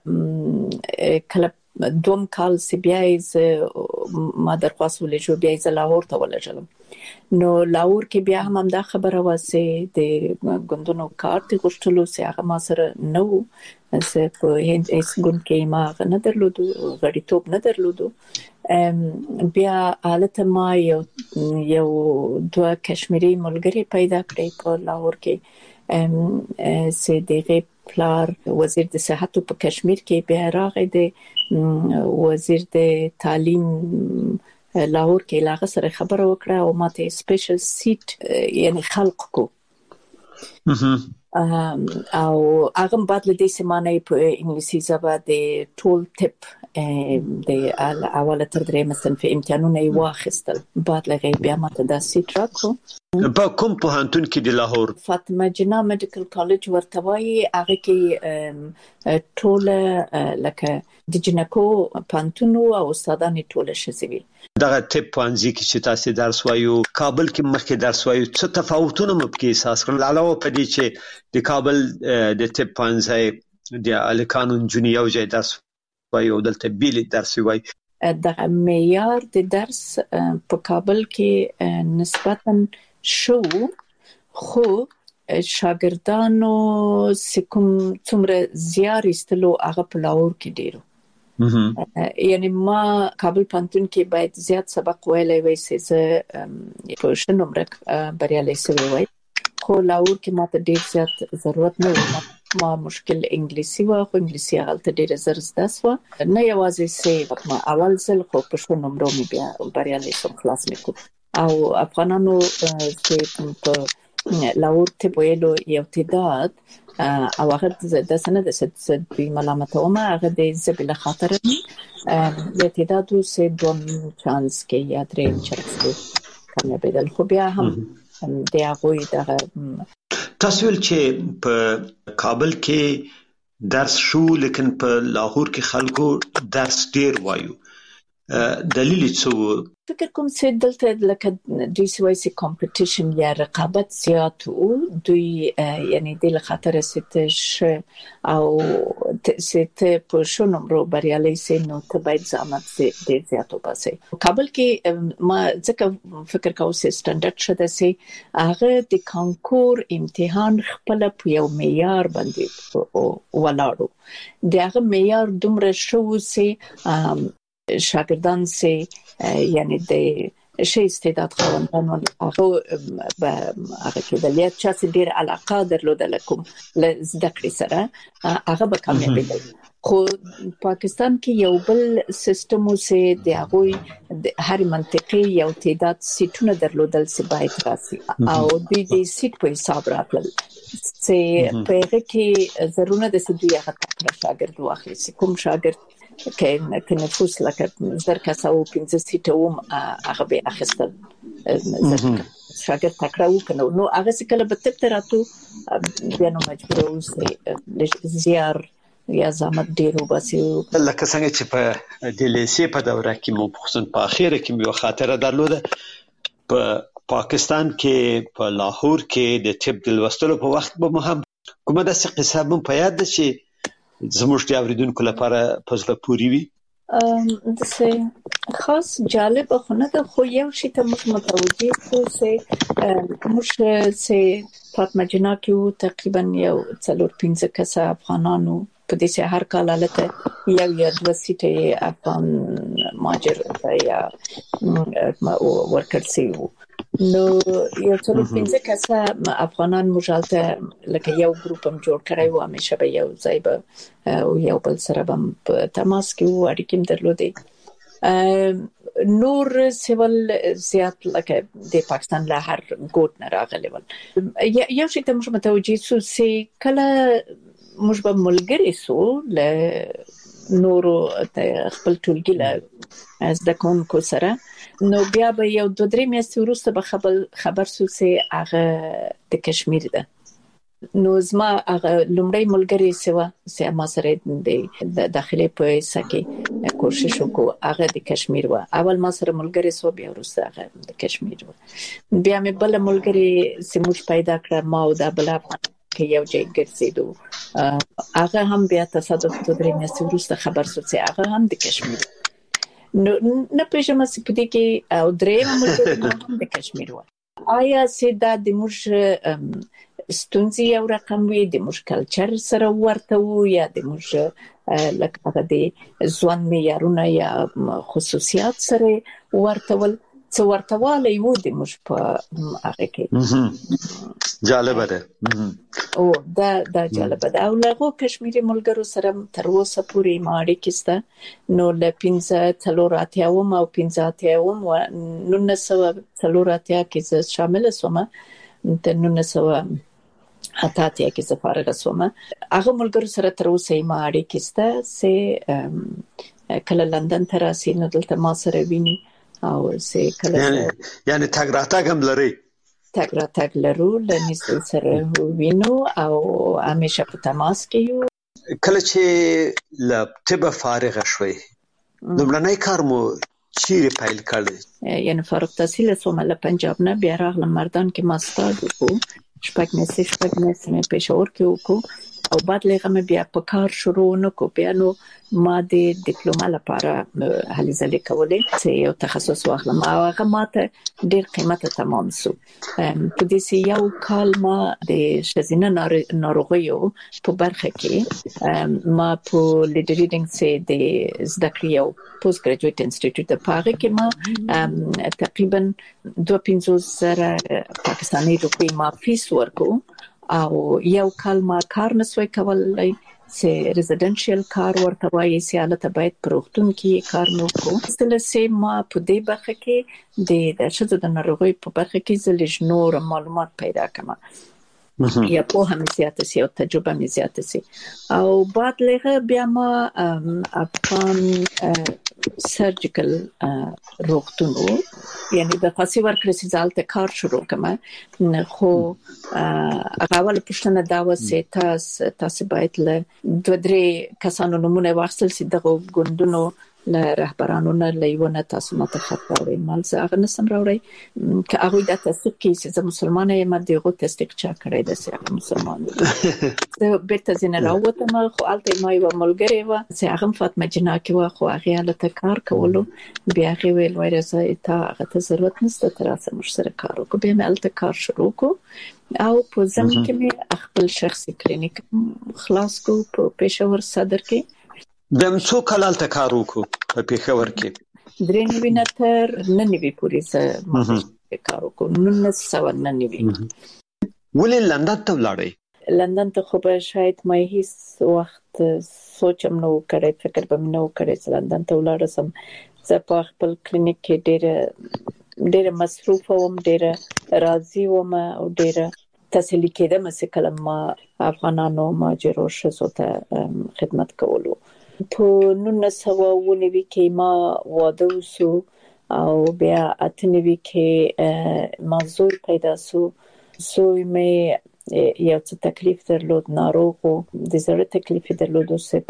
کله دوم کال سی بیا از ما درخواست ولې بیا از لاهور ته ولېږم نو لاهور کې بیا هم دا خبره واسه د ګوندونو کارت غوښتلو سي هغه ما سره نو زه په هند اس ګوند کې ما نه درلودو غړي توپ نه درلودو بیا حالت ما یو یو دوه کشمیری ملګری پیدا کړی په لاهور کې سي دغه پلار وزیر د صحت په کشمیر کې بیا راغی د وزیر د تعلیم لاهور کې لاغه سره خبره وکړه او ماته سپیشل سیټ یعنی خلق کو او هغه بعد له دې سیمانه په انګلیسي ژبه د ټول ټپ د اوله تر درېمه صنف امتحانونه یې واخیستل بعد له بیا ماته دا سیټ راکړو په کوم پوهنتون کې د لاهور فاطمه جنا میډیکل کالج ورته وایي هغه کې ټول لکه د جنکو پانتونو او استادان ټول شزوي دغه طب پوهنځي کې چې تاسو درس وایو کابل کې مخکې درس وایو څه تفاوتونه مو کې احساس کړل علاوه په دې چې د کابل د طب پوهنځي د الکانون جونیو ځای درس وایي او دلته بیل درس وایي. د معیار د درس په کابل کې نسبتاً شو، خو شاګردانو سکم څومره زیار استلو هغه په لاهور کې ډیرو. یعنی ما کابل پانتون کې باید زیات سبق ویلی وای چې زه په ښه نمره بریالی سوی وای، خو لاهور کې ماته ډیر زیات ضرورت نه و. ما مشکل انګلیسي و، خو انګلیسي هغه ډیره زر زده سوه، نه یوازې چې ما اول ځل خو په ښه نمرو مې بیا بریالی سوم، خلاص مې کړ. او افغانانو چې په لاهور طب ویلو یو تعداد او هغه د سند د ست دوی ملامتومه هغه د زبله خاطر یو تعداد سه دوم چانس کې یا درې چانس کې کمه بدل، خو بیا هم د هغوی دغه تاسو ول چې په کابل کې درس شو لیکن په لاهور کې خلکو درس ډیر وایو، دلیل څه؟ فکر کوم چې دلته لکه دوی سوای سي کمپټیشن یا رقابت زیات وو، دوی یعنی د خاطر ستش او ست په شو نمبر بریالي سي نو ته باید زحمت سي زیات وباسي. کابل کې ما ځکه فکر کوم چې سټانډرډ شته سي هغه د کانکور امتحان خپل په یو معیار باندې ولاړو، دغه معیار دومره شو سي شاگردان سه یعنی د شی استعداد خواندان هغه به هغه کې د لیت چا چې ډیر علاقه درلوده لکم زده کړې سره هغه به کامیابی. خو پاکستان کې یو بل سیستم سه د هغه هر منطقي یو تعداد سیټونه درلودل سه باید راسي او د دې سیټ په حساب راتل سه په هغه کې ضرورت د سدي هغه تکړه شاګرد واخلي. کوم شاګرد کې تنفس لکه زر کسه او پنځه سیټه وم هغه به اخیستل شاګرد تکړه وکنو نو هغه څه کله به تر راتو بیا نو مجبور اوسې زیار یا زحمت ډیر وباسي. لکه څنګه چې په د لیسې په دوره کې مو خصوصا په اخیره کې یو خاطره درلوده په پاکستان کې په لاهور کې د طب د لوستلو په وخت به مهم کومه داسې قصه مو په یاد ده چې زموږ د اوریدونکو لپاره په زړه پورې وي؟ د څه خاص جالب خو نه ده، خو یو شی ته موږ متوجه شو چې موږ چې فاطمه جنا کې تقریبا یو څلور پنځه کسه افغانانو په دې چې هر کال حالت یو یا دوه سیټه افغان ماجر یا ورکر سی وو، نو یو څلور پنځه کسه افغانان مجالته لکه یو ګروپ هم جوړ کړی و، همیشه به یو ځای به او یو بل سره به په تماس کې وو، اړیکې درلودې. نور سیول زیات لکه د پاکستان له هر ګوټ نه راغلي ول. یو شی ته موږ متوجه سو چې کله موږ به ملګری سو له نورو خپل ټولګي له زده کوونکو سره، نو بیا به یو دوه درې میاشتې وروسته به خبر خبر سو چې هغه د کشمیر ده. نو زما هغه لومړی ملګری سوا چې ما سره د داخلي په سکه کوشش وکړ هغه د کشمیر و، اول ما سره ملګری سو بیا وروسته هغه د کشمیر و، بیا مې بل ملګری سموږ پیدا کړ ما او دا بل کې یو ځای ګرځیدو، هغه هم بیا تصادف دوه درې میاشتې وروسته خبر سو چې هغه هم د کشمیر نو نه پېژنم چې په دې کې او درې ملګری د کشمیر و. آیا چې دا د موږ ستونزې یو رقم وي د موږ کلچر سره ورته وو یا د موږ لکه هغه د ځوان معیارونه یا خصوصیات سره ورته ول څه ورته والی وو د موږ په هغه کې؟ جالبه ده او دا دا جالبه ده. او له کشمیري ملګرو سره تر اوسه پورې ما اړیکې شته، نو له پنځه څلور اتیاوم او پنځه اتیاوم و نولس سوه څلور اتیا کې زه شامل شوم، د نولس سوه اته اتیا کې زه فارغه شوم. هغه ملګرو سره تر اوسه ما اړیکې شته چې کله لندن ته راسي نو دلته ما سره ویني او چې کله یعنی تګ راتګ هم لري؟ تګ راتګ لرو، له نږدې سره وینو او همیشه په تماس کې یو. کله چې له طب فارغه شوي لومړنی کار مو چیرې پیل کړی؟ یعنی فارغ تحصیل شوم له پنجاب نه، بیا راغلم مردان کې ماستر وکړو، شپږ میاشتې شپږ میاشتې مې پېښور کې وکړو، او بعد لغه بیا په کار شروع نکو بیا نو ما د ډیپلوما لپاره هلې ځلې کولې چې یو تخصص واخلم او هغه ماته ډیر قیمته تمام سو په دې سي یو کال ما د شزینه ناروغیو په برخه کې ما په لیډ ریډینګ سي د زده کړې پوسټ ګریجویټ انسټیټیوټ د پاره کې ما تقریبا دوه پنځوس زره پاکستاني روپی ما فیس ورکو او یو کال ما کار نسوي کولای چې ریزیدنشل کار ورته وایي چې حالت باید پروختون کې کار نو کو ستل سي ما په دې برخه کې د شذ د ناروغي په برخه کې زلج نور معلومات پیدا کما یا په هم زیاته سي او تجربه مې زیاته سي او بعد لغه بیا ما افغان سرجیکل روغتونو یعنی د خاصي ورکړې سالته کار شروع کما خو هغه ول پښتنه دا وسه تاسو تاسو باید له دوه درې کسانو نمونه واخلئ چې دغه ګوندونو له رهبرانو نه لیونه تاسو ماته خبرې مال څه هغه نسم راوړی که هغه د تاسو کې چې مسلمان یم دغه تصدیق چا کړی د سیاق مسلمان زه بیرته زنه راوته ما خو الته ما یو ملګری و چې هغه فاطمه جنا کې و خو هغه له کار کولو بیا هغه ویل وایي چې تا هغه ته ضرورت نشته تر اوسه مش سره کار وکړو بیا مې الته کار شروع کو او په ځم کې مې خپل شخصي کلینیک خلاص کو په پېښور صدر کې بم څو کال ته کار وکړو په پېښور کې درې نوي نتر نه نیوي پوری زه کار وکړو نو نه سو نه نیوي ولې لندن ته ولاړې لندن ته خو به شاید مې هیڅ وخت سوچم نو کړی فکر به مې نو کړی چې لندن ته ولاړ سم زه په خپل کلینیک کې ډېر ډېر مصروف وم ډېر راضي وم او ډېر تسلی کېدم چې کله ما افغانانو ماجرو شزو ته خدمت کولو په نن سوا ونوي کې ما واده وسو او بیا اتنوي کې موضوع پیدا سو سوی مې یو څه تکلیف درلود ناروغ د زړه تکلیف درلود او سه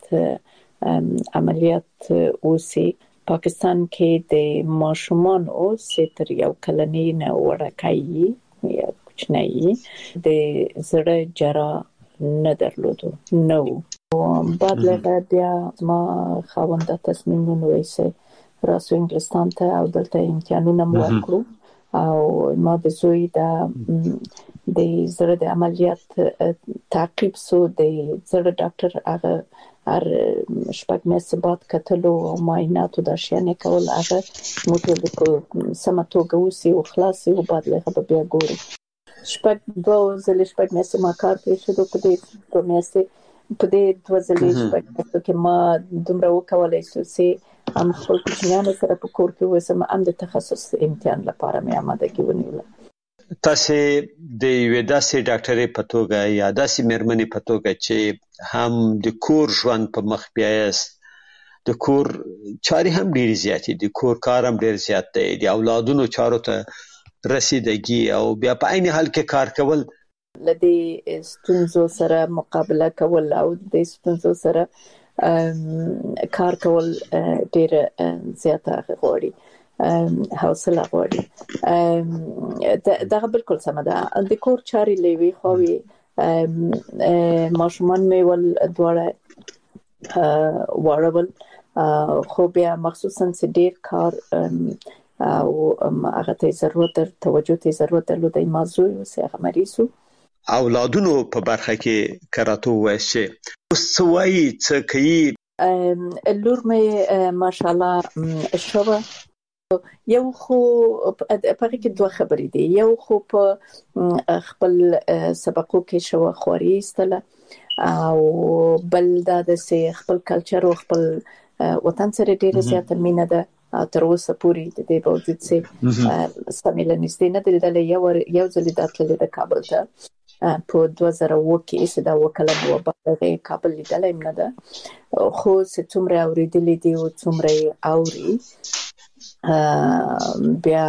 باید عملیات وسی پاکستان کې د ماشومان او ستر یو کلنی نه ورکایي یا کوچنی د زړه جرا نه درلود نو بعد له بیا ما خاوند تصمیم ونیوه راسو انګلستان ته او دلته امتحانونه مو وکړو او ما د زوی د د زړه د عملیات تعقیب سو د زړه ډاکټر هغه هر شپږ میاشتې بعد کتلو او معاینات د شیانه کول هغه موټر کو سماتوګه وسی او خلاصي او بعد له بیا ګوري شپږ دوه ځلې شپږ میاشتې ما کار پرې شو په دې دوه میاشتې په دې دوه ځلې شپږ کې ما دومره وکولای شو چې هم خپل کوچنیانو سره په کور کې وسم هم د تخصص امتحان لپاره مې آمادګي ونیوله تاسو د یو داسې ډاکټرې په توګه یا داسې مېرمنې په توګه چې هم د کور ژوند په مخ بیاست د کور چاري هم ډېر زیاتې دي کور کار هم ډېر زیات دی د اولادونو چارو ته رسیدګي او بیا په عین حال کې کار کول لدې ستونزو سره مقابله کول او د ستونزو سره کار کول ډېر زیاته غواړي حوصله غواړي دا بالکل سم ده د کور چاري لوي خوي ماشومان مې ول دواړه وړول خو بیا مخصوصا چې ډېر کار او هغه ته ضرورت توجه ته ضرورت درلوده موضوع وسه هغه مریضو اولادونو په برخه کې کراته وایي سوي څه کوي لور مې ماشاءالله شوه یو خو په کې دوه خبرې دي یو خو په خپل سبقو کې شوه خوري استله او بل دا د خپل کلچر او خپل وطن سره ډېر زیات مینه ده تر اوسه پوری د دې باوجود چې سمیل نږدې نه دلته یو یو ځل داتله د کابل ته په دوه زره اووه کې چې دا وکاله مو په کابل لیدل هم نه ده خو چې څومره اوریدلې دي او څومره اوري بیا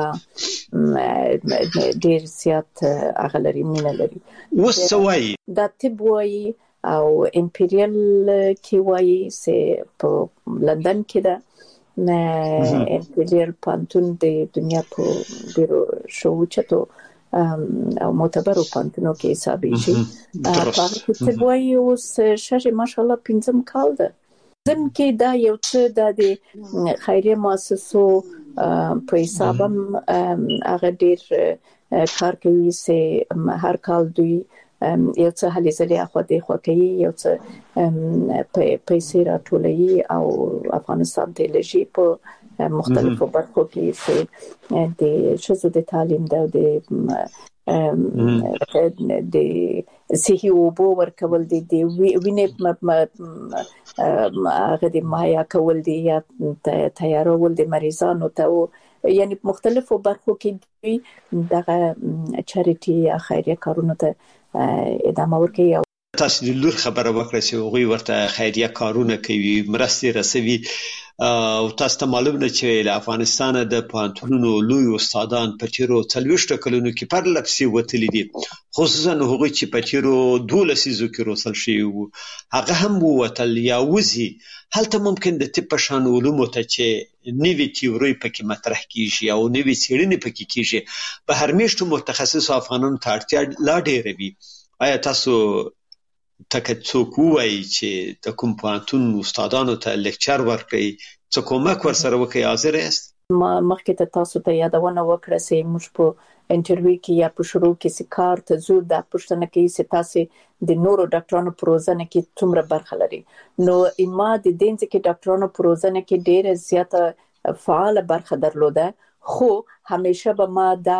ډېر زیات اغلري مینه لري وسوي دا طب وایي او امپریال کې وایي چې په لندن کې ده نه امپریال پانتون د دنیا په بیرو شو چتو او معتبرو پانتونو کې حسابېږي په هغه کې وایي اوس شاشه ماشاءالله پنځم کال ده زم کې دا یو څه د خیریه مؤسسو په حسابم هغه ډېر کار کوي چې هر کال دوی یو څه هلې ځلې اخوا دی خوا کوي یو څه پیسې راټولوي او افغانستان ته لږي په مختلفو برخو کې چې د ښځو د تعلیم د د صحي اوبو ورکول دي د وینې هغه د مایا کول دي یا تیارول د مریضانو ته یعنی مختلفو برخو کې دوی دغه چاریټي یا خیریه کارونه ته ادامه ورکوي. تاسو د لور خبره وکړه چې هغوی ورته خیریه کارونه کوي مرستې رسوي او تاسو ته معلوم نه چې له افغانستان د پوهنتونونو لوی استادان په تیرو څلوېښت کلونو کې پرلپسې وتلي دي خصوصا هغوی چې په تیرو دولس لسیزو کې روزل شوي وو هغه هم ووتل یا وځي هلته ممکن د طب په شان علومو ته چې نوې تیورۍ پکې مطرح کیږي او نوې څېړنې پکې کیږي په هر میاشتو متخصصو افغانانو ته اړتیا لا ډېره وي. آیا تاسو تکه څوک وایي چې د کوم پوهنتون استادانو ته لیکچر ورکړي څه کومک ورسره وکړي حاضر یاست؟ ما مخکې ته تاسو ته یادونه وکړه چې موږ په انټرویو کې یا په شروع کې چې کار ته ځو دا پوښتنه کوي چې تاسو د نورو ډاکټرانو په روزنه کې څومره برخه لري نو ما د دې ځکه ډاکټرانو په روزنه کې ډېره زیاته فعال برخه درلوده خو همیشه به ما دا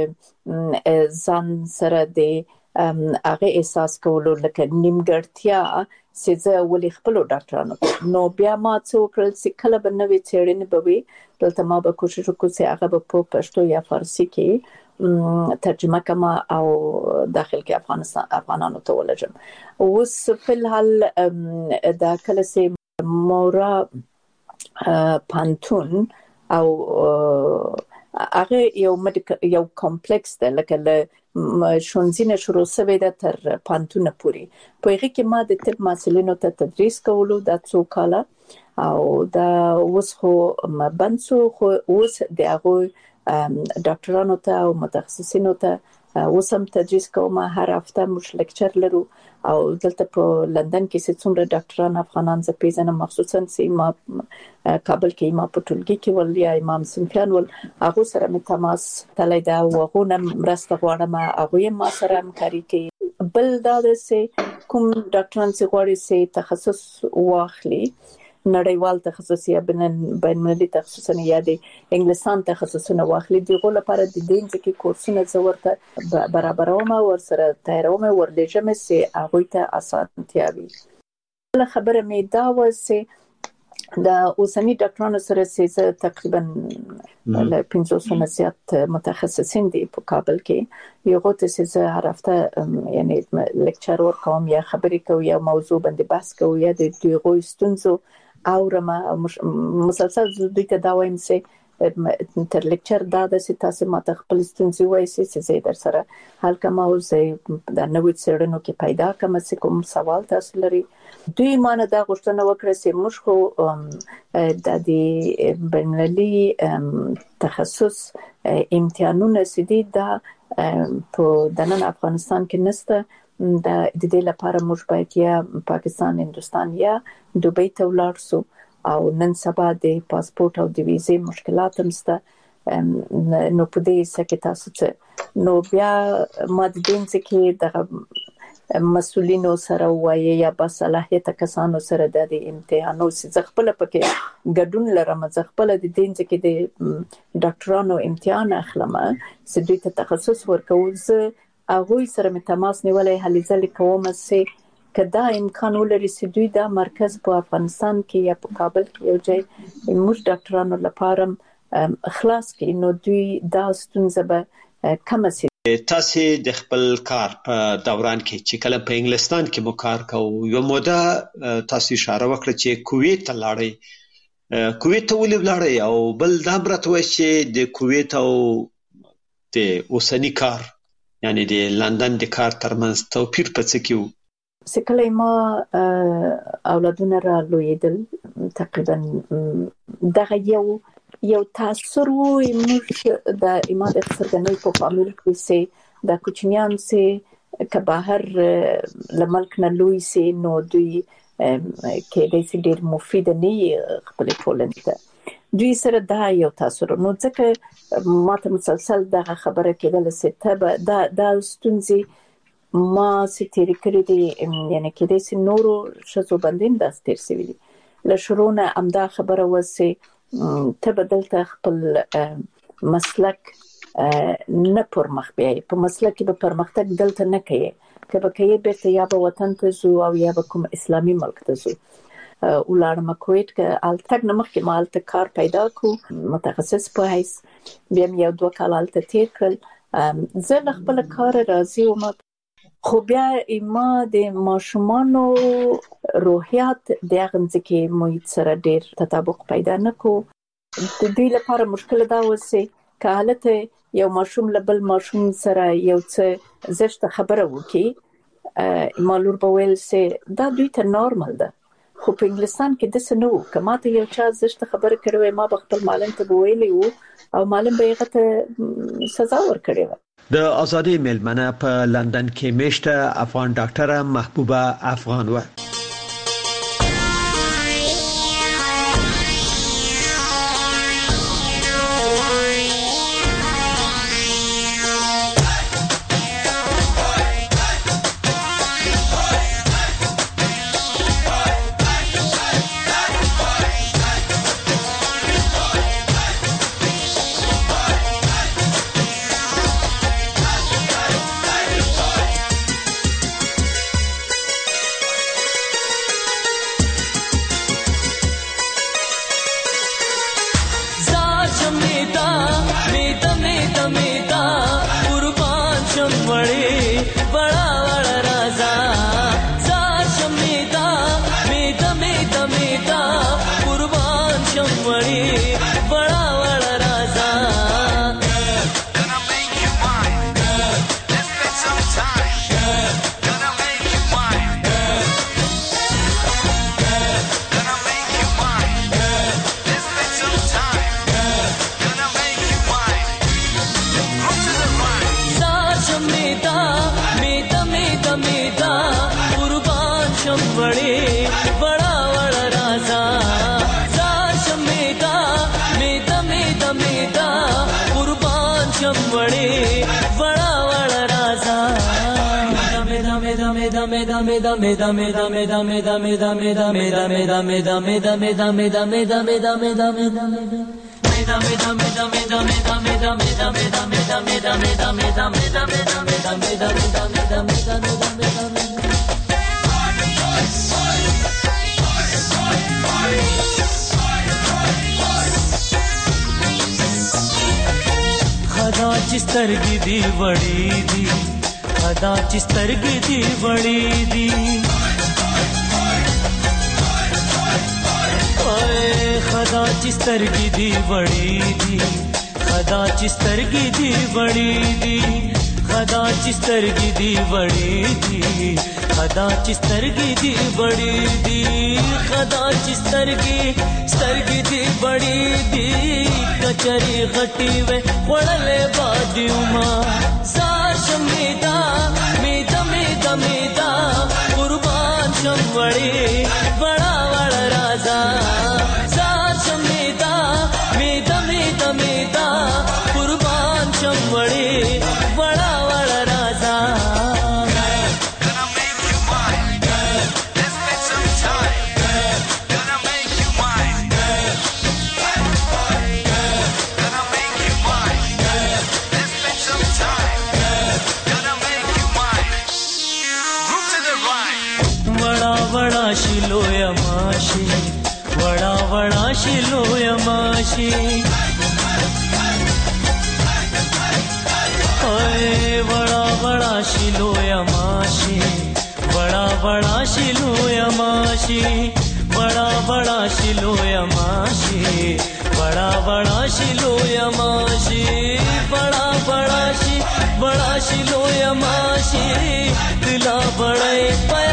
ځان سره د هغه احساس کولو لکه نیمګړتیا چې زه ولې خپل ډاکټرانو نو بیا ما څه وکړل چې کله به نوې څېړنې به وي دلته ما به کوشش وکړم چې هغه به په پښتو یا فارسي کې ترجمه کما او داخل کې افغانستان افغانانو ته ولجم اوس په الحال دا کله چې مورا پانتون او هغه یو یو کمپلیکس ده لکه له شونځینه شروع شوی ده تر پانتونه پورې په هغه کې ما د طب محصلینو ته تدریس کولو د څو کاله او دا اوس خو بنسو خو اوس د هغه ډاکټرانو ته او متخصصینو ته اوس هم تدریس کوم هر هفته موږ لیکچر لرو او دلته په لندن کې چې څومره ډاکټران افغانان ز پیژنم مخصوصا چې ما کابل کې ما په ټولګي کې ول یا امام سنفیان ول هغه سره مې تماس تللی دا وغونه مرسته غواړم هغه ما سره همکاري کوي بل دا چې کوم ډاکټران چې غواړي چې تخصص واخلي نړیوال تخصص یا بین المللي تخصص نه یا د انګلیسان تخصصونه واخلي دغه لپاره د دې ځکه کورسونه زورته برابروم او سره تیروم ورلېجم چې هغه ته اسانتیا وي. بل خبره مې دا و چې د اوسنی ډاکټرانو سره چې تقریبا له پنځوس نه زیات متخصصین دي په کابل کې یو غوته چې هر هفته یعنی لیکچر ورکوم یا خبرې کوم یا موضوع باندې بحث کوم یا د دوی ستونزو اورم مسلسل دوی ته دا وایم چې تر لیکچر دا د تاسو ماته خپل ستونزې وایي چې زه در سره حل کوم او زه د نوې څېړنو کې پیدا کوم چې کوم سوال تاسو لري دوی مانه دا غوښتنه وکړه چې موږ خو د دې بینالمللي تخصص امتحانونه سدي دا په دنن افغانستان کې نسته د دې لپاره موږ باید یا پاکستان هندستان یا دوبۍ ته ولاړ شو او نن سبا د پاسپورت او د ویزې مشکلات هم شته نو په دې سکه تاسو ته نو بیا ما د دې ځکه د مسؤلینو سره وایي یا بصلاحیت کسانو سره د امتحانو چې خپل پکې ګډون لرم چې خپل د دې ځکه د ډاکټرانو امتحان اخلم چې دوی ته تخصص ورکول زه هغه سره مې تماس نیولې هلې ځلې کوم چې کدا امکان ولري چې دوی دا مرکز په افغانستان کې یا په کابل کې یو ځای موږ ډاکټرانو لپاره خلاص کړي نو دوی دا ستونزه به کم شي. تاسو د خپل کار په دوران کې چې کله په انګلستان کې مو کار کوو یو موده تاسو اشاره وکړه چې کویت ته لاړی کویت ته ولې لاړی او بل دا برته وایي چې د کویت او د اوسنی کار یعنی د لندن د کار ترمنځ توپیر په څه کې و؟ سکله ما اولادونه را لویدل تقریبا دغه یو یو تاثر وي موږ د ایماد څرګندوي په فامیل کې سي د کوچنیان سي که بهر لملک نه لوی سي نو دوی کې د سي ډیر مفید نه خپل ټولنې ته دوی سره دا یو تاثر نو ځکه ماته مسلسل دا خبره کېدل سي ته دا دا ستونزې ما سي تیر کړی دي یعنی کې د سي نورو شذو بندین د ستیر سوي له شروع امدا خبره وسي ته بدلته خپل مسلک نه پرمخ بیاي په مسلک کې به پرمختګ دلته نه کوي که به کوي بیرته یا به وطن ته زو او یا به کوم اسلامي ملک ته زو ولارم کویت که التګ نمخ کې مال ته کار پیدا کو متخصص په هیڅ بیا یو دوه کال الته تیر کړل زه خپل کار راضي وم خو بیا ما د ماشومانو روحیات د هغه ځکه محیط سره ډیر تطابق پیدا نکو د دې لپاره مشکل دا وسه که حالت یو ماشوم لبل ماشوم سره یو څه زشت خبره وکي مالور په ویل سي دا دوی ته نورمال ده خو په انګلستان کې د سنو کماته یو چا زشت خبره کړوي ما به خپل معلم ته ویلي وو او معلم به هغه ته سزا ورکړي د ازادي ملمنه په لندن کې میشته افغان ډاکټره محبوبه افغان و खदा चिस्तरगी दी बड़ी दी खदा चिस्तरगी दी बड़ी दी ओए खदा चिस्तरगी दी बड़ी दी खदा चिस्तरगी दी बड़ी दी खदा चिस्तरगी दी बड़ी दी खदा चिस्तरगी दी बड़ी दी खदा चिस्तरगी स्तरगी दी बड़ी दी कचरी घटी वे पड़ले बादियुमा साशमीदा मीदा मीदा मीदा कुर्बान शंवड़ी बड़ा बड़ा राजा साशमीदा मीदा मीदा मीदा कुर्बान शंवड़ी बड़ा बड़ा राजा शिलो यमाशी वड़ा वड़ा शिलो यमाशी ओए वड़ा वड़ा शिलो यमाशी बड़ा बड़ा शिलो यमाशी बड़ा बड़ा शिलो यमाशी बड़ा बड़ा शिलो यमाशी बड़ा बड़ा शी बड़ा शिलो यमाशी दिला बड़े